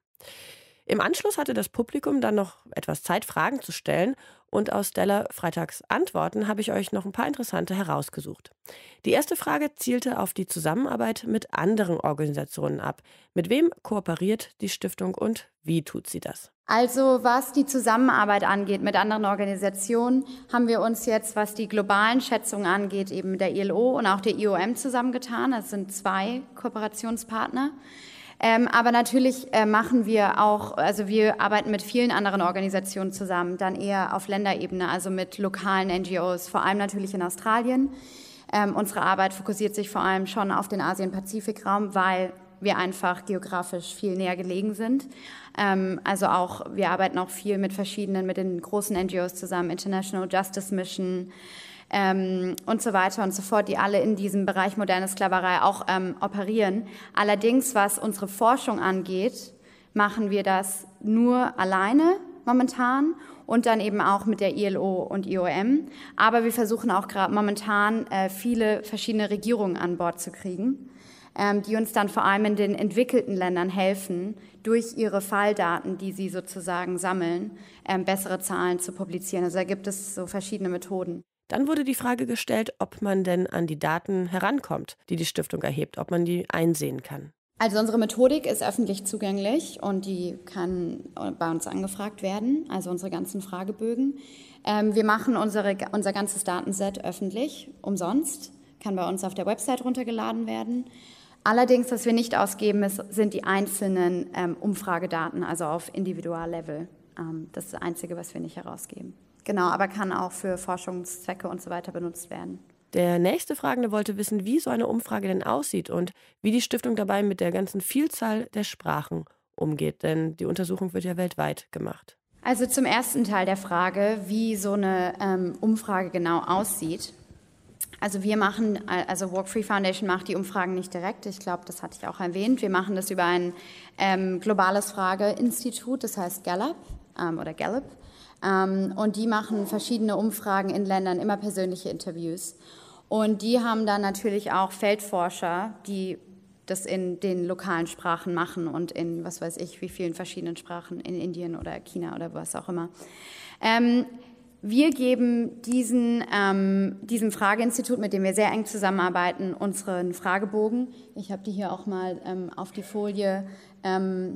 Im Anschluss hatte das Publikum dann noch etwas Zeit, Fragen zu stellen, und aus Stella Freitags Antworten habe ich euch noch ein paar interessante herausgesucht. Die erste Frage zielte auf die Zusammenarbeit mit anderen Organisationen ab. Mit wem kooperiert die Stiftung und wie tut sie das? Also was die Zusammenarbeit angeht mit anderen Organisationen, haben wir uns jetzt, was die globalen Schätzungen angeht, eben mit der I L O und auch der I O M zusammengetan. Das sind zwei Kooperationspartner. Ähm, aber natürlich äh, machen wir auch, also wir arbeiten mit vielen anderen Organisationen zusammen, dann eher auf Länderebene, also mit lokalen N G Os, vor allem natürlich in Australien. Ähm, unsere Arbeit fokussiert sich vor allem schon auf den Asien-Pazifik-Raum, weil wir einfach geografisch viel näher gelegen sind. Ähm, also auch, wir arbeiten auch viel mit verschiedenen, mit den großen N G Os zusammen, International Justice Mission, Ähm, und so weiter und so fort, die alle in diesem Bereich moderne Sklaverei auch ähm, operieren. Allerdings, was unsere Forschung angeht, machen wir das nur alleine momentan und dann eben auch mit der I L O und I O M. Aber wir versuchen auch gerade momentan äh, viele verschiedene Regierungen an Bord zu kriegen, ähm, die uns dann vor allem in den entwickelten Ländern helfen, durch ihre Falldaten, die sie sozusagen sammeln, ähm, bessere Zahlen zu publizieren. Also da gibt es so verschiedene Methoden. Dann wurde die Frage gestellt, ob man denn an die Daten herankommt, die die Stiftung erhebt, ob man die einsehen kann. Also unsere Methodik ist öffentlich zugänglich und die kann bei uns angefragt werden, also unsere ganzen Fragebögen. Ähm, wir machen unsere, unser ganzes Datenset öffentlich, umsonst, kann bei uns auf der Website runtergeladen werden. Allerdings, was wir nicht ausgeben, ist, sind die einzelnen ähm, Umfragedaten, also auf Individuallevel. Ähm, das ist das Einzige, was wir nicht herausgeben. Genau, aber kann auch für Forschungszwecke und so weiter benutzt werden. Der nächste Fragende wollte wissen, wie so eine Umfrage denn aussieht und wie die Stiftung dabei mit der ganzen Vielzahl der Sprachen umgeht, denn die Untersuchung wird ja weltweit gemacht. Also zum ersten Teil der Frage, wie so eine ähm, Umfrage genau aussieht. Also wir machen, also Walk Free Foundation macht die Umfragen nicht direkt, ich glaube, das hatte ich auch erwähnt. Wir machen das über ein ähm, globales Frageinstitut, das heißt Gallup ähm, oder Gallup. Um, und die machen verschiedene Umfragen in Ländern, immer persönliche Interviews. Und die haben dann natürlich auch Feldforscher, die das in den lokalen Sprachen machen und in, was weiß ich, wie vielen verschiedenen Sprachen, in Indien oder China oder was auch immer. Ähm, wir geben diesen, ähm, diesem Frageinstitut, mit dem wir sehr eng zusammenarbeiten, unseren Fragebogen. Ich habe die hier auch mal ähm, auf die Folie ähm,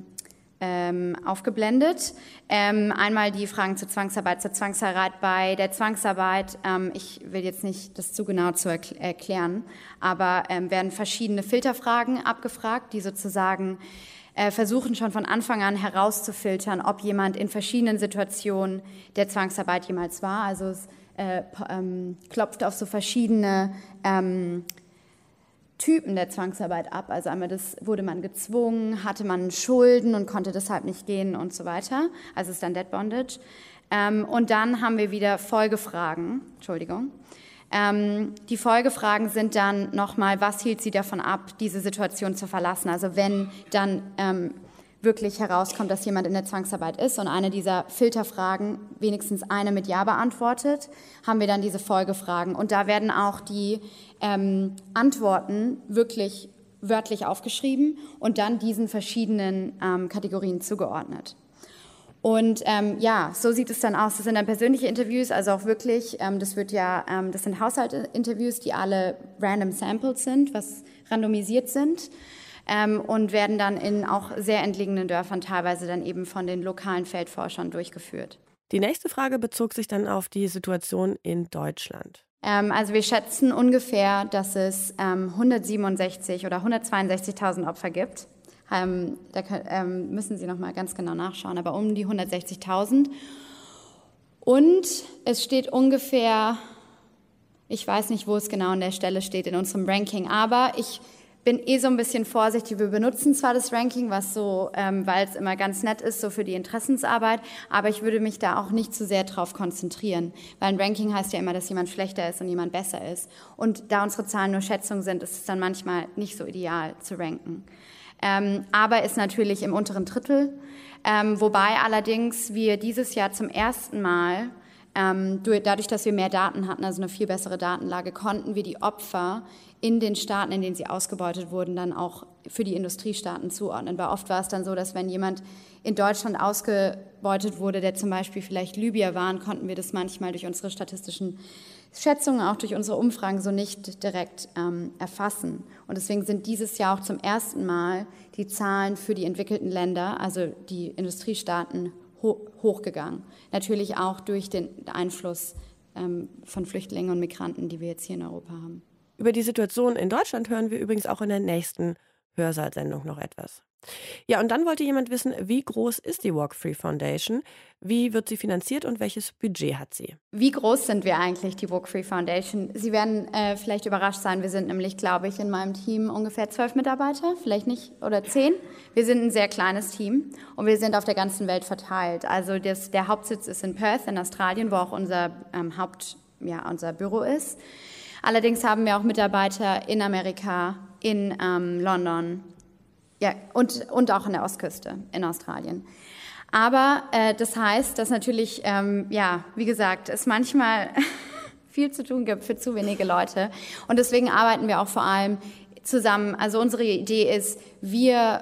Ähm, aufgeblendet. Ähm, einmal die Fragen zur Zwangsarbeit, zur Zwangsarbeit bei der Zwangsarbeit. Ähm, ich will jetzt nicht das zu genau zu erkl- erklären, aber ähm, werden verschiedene Filterfragen abgefragt, die sozusagen äh, versuchen schon von Anfang an herauszufiltern, ob jemand in verschiedenen Situationen der Zwangsarbeit jemals war. Also es äh, p- ähm, klopft auf so verschiedene ähm, Typen der Zwangsarbeit ab. Also einmal das, wurde man gezwungen, hatte man Schulden und konnte deshalb nicht gehen und so weiter. Also es ist dann Debt Bondage. Ähm, und dann haben wir wieder Folgefragen. Entschuldigung. Ähm, die Folgefragen sind dann nochmal, was hielt sie davon ab, diese Situation zu verlassen? Also wenn dann ähm, wirklich herauskommt, dass jemand in der Zwangsarbeit ist und eine dieser Filterfragen, wenigstens eine mit Ja beantwortet, haben wir dann diese Folgefragen. Und da werden auch die ähm, Antworten wirklich wörtlich aufgeschrieben und dann diesen verschiedenen ähm, Kategorien zugeordnet. Und ähm, ja, so sieht es dann aus. Das sind dann persönliche Interviews, also auch wirklich, ähm, das wird ja, ähm, das sind Haushaltsinterviews, die alle random samples sind, was randomisiert sind. Ähm, und werden dann in auch sehr entlegenen Dörfern teilweise dann eben von den lokalen Feldforschern durchgeführt. Die nächste Frage bezog sich dann auf die Situation in Deutschland. Ähm, also wir schätzen ungefähr, dass es ähm, hundertsiebenundsechzig oder hundertzweiundsechzigtausend Opfer gibt. Ähm, da können, ähm, müssen Sie noch mal ganz genau nachschauen, aber um die hundertsechzigtausend. Und es steht ungefähr, ich weiß nicht, wo es genau an der Stelle steht in unserem Ranking, aber ich bin eh so ein bisschen vorsichtig. Wir benutzen zwar das Ranking, was so, ähm, weil es immer ganz nett ist, so für die Interessensarbeit, aber ich würde mich da auch nicht zu sehr drauf konzentrieren, weil ein Ranking heißt ja immer, dass jemand schlechter ist und jemand besser ist. Und da unsere Zahlen nur Schätzungen sind, ist es dann manchmal nicht so ideal zu ranken. Ähm, aber ist natürlich im unteren Drittel, ähm, wobei allerdings wir dieses Jahr zum ersten Mal Ähm, dadurch, dass wir mehr Daten hatten, also eine viel bessere Datenlage, konnten wir die Opfer in den Staaten, in denen sie ausgebeutet wurden, dann auch für die Industriestaaten zuordnen. Weil oft war es dann so, dass wenn jemand in Deutschland ausgebeutet wurde, der zum Beispiel vielleicht Libyer war, konnten wir das manchmal durch unsere statistischen Schätzungen, auch durch unsere Umfragen so nicht direkt ähm, erfassen. Und deswegen sind dieses Jahr auch zum ersten Mal die Zahlen für die entwickelten Länder, also die Industriestaaten, hochgegangen. Natürlich auch durch den Einfluss ähm, von Flüchtlingen und Migranten, die wir jetzt hier in Europa haben. Über die Situation in Deutschland hören wir übrigens auch in der nächsten Hörsaalsendung noch etwas. Ja, und dann wollte jemand wissen, wie groß ist die Walk Free Foundation, wie wird sie finanziert und welches Budget hat sie? Wie groß sind wir eigentlich, die Walk Free Foundation? Sie werden äh, vielleicht überrascht sein, wir sind nämlich, glaube ich, in meinem Team ungefähr zwölf Mitarbeiter, vielleicht nicht, oder zehn. Wir sind ein sehr kleines Team und wir sind auf der ganzen Welt verteilt. Also das, der Hauptsitz ist in Perth in Australien, wo auch unser ähm, Haupt, ja, unser Büro ist. Allerdings haben wir auch Mitarbeiter in Amerika, in ähm, London, ja, und, und auch an der Ostküste in Australien. Aber äh, das heißt, dass natürlich, ähm, ja, wie gesagt, es manchmal viel zu tun gibt für zu wenige Leute. Und deswegen arbeiten wir auch vor allem zusammen. Also unsere Idee ist, wir,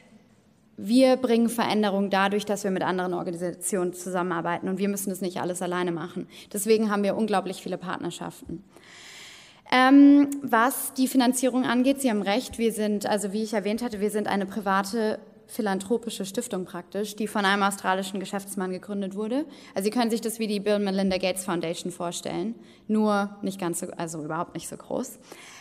wir bringen Veränderung dadurch, dass wir mit anderen Organisationen zusammenarbeiten. Und wir müssen das nicht alles alleine machen. Deswegen haben wir unglaublich viele Partnerschaften. Ähm, was die Finanzierung angeht, Sie haben recht, wir sind, also wie ich erwähnt hatte, wir sind eine private philanthropische Stiftung praktisch, die von einem australischen Geschäftsmann gegründet wurde. Also Sie können sich das wie die Bill und Melinda Gates Foundation vorstellen, nur nicht ganz so, also überhaupt nicht so groß.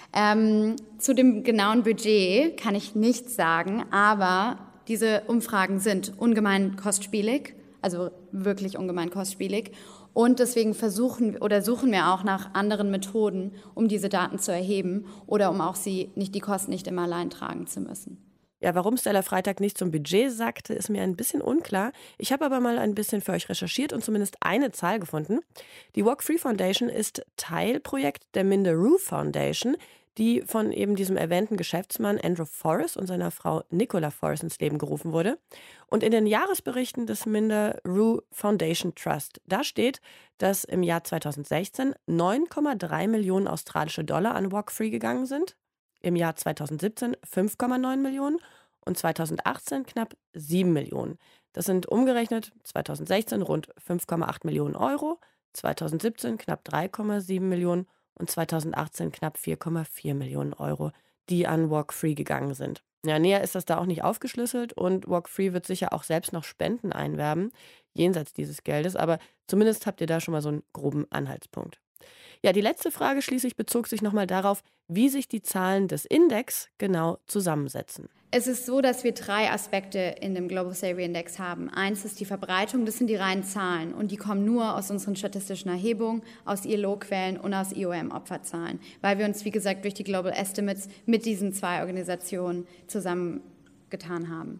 Ähm, zu dem genauen Budget kann ich nichts sagen, aber diese Umfragen sind ungemein kostspielig, also wirklich ungemein kostspielig. Und deswegen versuchen oder suchen wir auch nach anderen Methoden, um diese Daten zu erheben oder um auch sie nicht die Kosten nicht immer allein tragen zu müssen. Ja, warum Stella Freitag nicht zum Budget sagte, ist mir ein bisschen unklar. Ich habe aber mal ein bisschen für euch recherchiert und zumindest eine Zahl gefunden. Die Walk Free Foundation ist Teilprojekt der Minderoo Foundation, die von eben diesem erwähnten Geschäftsmann Andrew Forrest und seiner Frau Nicola Forrest ins Leben gerufen wurde. Und in den Jahresberichten des Minderoo Foundation Trust, da steht, dass im Jahr zweitausendsechzehn neun Komma drei Millionen australische Dollar an Walk Free gegangen sind, im Jahr zweitausendsiebzehn fünf Komma neun Millionen und zweitausendachtzehn knapp sieben Millionen. Das sind umgerechnet zweitausendsechzehn rund fünf Komma acht Millionen Euro, zweitausendsiebzehn knapp drei Komma sieben Millionen und zweitausendachtzehn knapp vier Komma vier Millionen Euro, die an Walk Free gegangen sind. Ja, näher ist das da auch nicht aufgeschlüsselt und Walk Free wird sicher auch selbst noch Spenden einwerben, jenseits dieses Geldes, aber zumindest habt ihr da schon mal so einen groben Anhaltspunkt. Ja, die letzte Frage schließlich bezog sich nochmal darauf, wie sich die Zahlen des Index genau zusammensetzen. Es ist so, dass wir drei Aspekte in dem Global Slavery Index haben. Eins ist die Verbreitung, das sind die reinen Zahlen und die kommen nur aus unseren statistischen Erhebungen, aus I L O-Quellen und aus I O M-Opferzahlen, weil wir uns, wie gesagt, durch die Global Estimates mit diesen zwei Organisationen zusammengetan haben.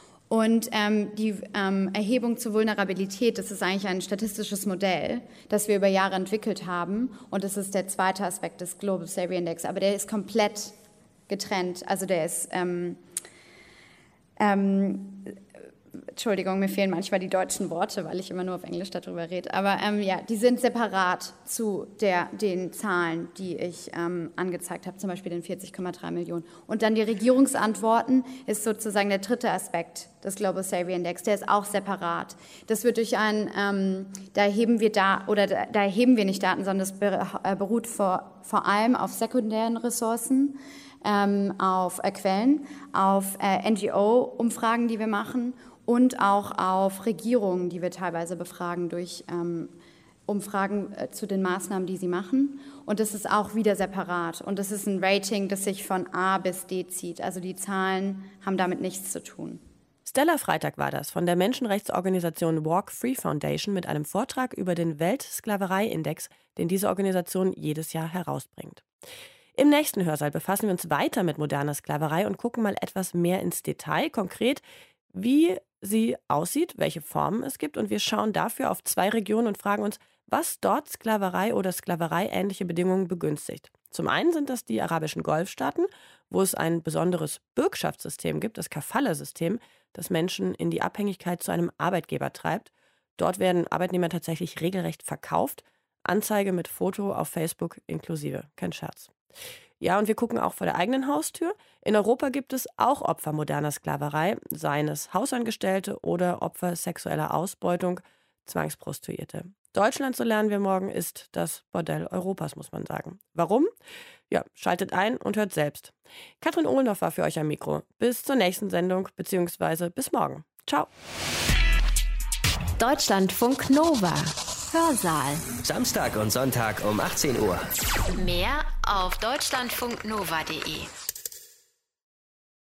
Und ähm, die ähm, Erhebung zur Vulnerabilität, das ist eigentlich ein statistisches Modell, das wir über Jahre entwickelt haben. Und das ist der zweite Aspekt des Global Slavery Index. Aber der ist komplett getrennt. Also der ist, ähm, ähm, Entschuldigung, mir fehlen manchmal die deutschen Worte, weil ich immer nur auf Englisch darüber rede. Aber ähm, ja, die sind separat zu der, den Zahlen, die ich ähm, angezeigt habe, zum Beispiel den vierzig Komma drei Millionen. Und dann die Regierungsantworten ist sozusagen der dritte Aspekt des Global Slavery Index. Der ist auch separat. Das wird durch ein, ähm, da erheben wir da oder da, da erheben wir nicht Daten, sondern das beruht vor, vor allem auf sekundären Ressourcen, ähm, auf äh, Quellen, auf äh, N G O-Umfragen, die wir machen. Und auch auf Regierungen, die wir teilweise befragen durch ähm, Umfragen äh, zu den Maßnahmen, die sie machen. Und das ist auch wieder separat. Und das ist ein Rating, das sich von A bis D zieht. Also die Zahlen haben damit nichts zu tun. Stella Freitag war das von der Menschenrechtsorganisation Walk Free Foundation mit einem Vortrag über den Weltsklaverei-Index, den diese Organisation jedes Jahr herausbringt. Im nächsten Hörsaal befassen wir uns weiter mit moderner Sklaverei und gucken mal etwas mehr ins Detail, konkret, wie sie aussieht, welche Formen es gibt. Und wir schauen dafür auf zwei Regionen und fragen uns, was dort Sklaverei oder Sklaverei-ähnliche Bedingungen begünstigt. Zum einen sind das die arabischen Golfstaaten, wo es ein besonderes Bürgschaftssystem gibt, das Kafala-System, das Menschen in die Abhängigkeit zu einem Arbeitgeber treibt. Dort werden Arbeitnehmer tatsächlich regelrecht verkauft. Anzeige mit Foto auf Facebook inklusive. Kein Scherz. Ja, und wir gucken auch vor der eigenen Haustür. In Europa gibt es auch Opfer moderner Sklaverei, seien es Hausangestellte oder Opfer sexueller Ausbeutung, Zwangsprostituierte. Deutschland, so lernen wir morgen, ist das Bordell Europas, muss man sagen. Warum? Ja, schaltet ein und hört selbst. Katrin Ohlendorf war für euch am Mikro. Bis zur nächsten Sendung, beziehungsweise bis morgen. Ciao. Deutschlandfunk Nova. Hörsaal. Samstag und Sonntag um achtzehn Uhr. Mehr auf deutschlandfunknova punkt de.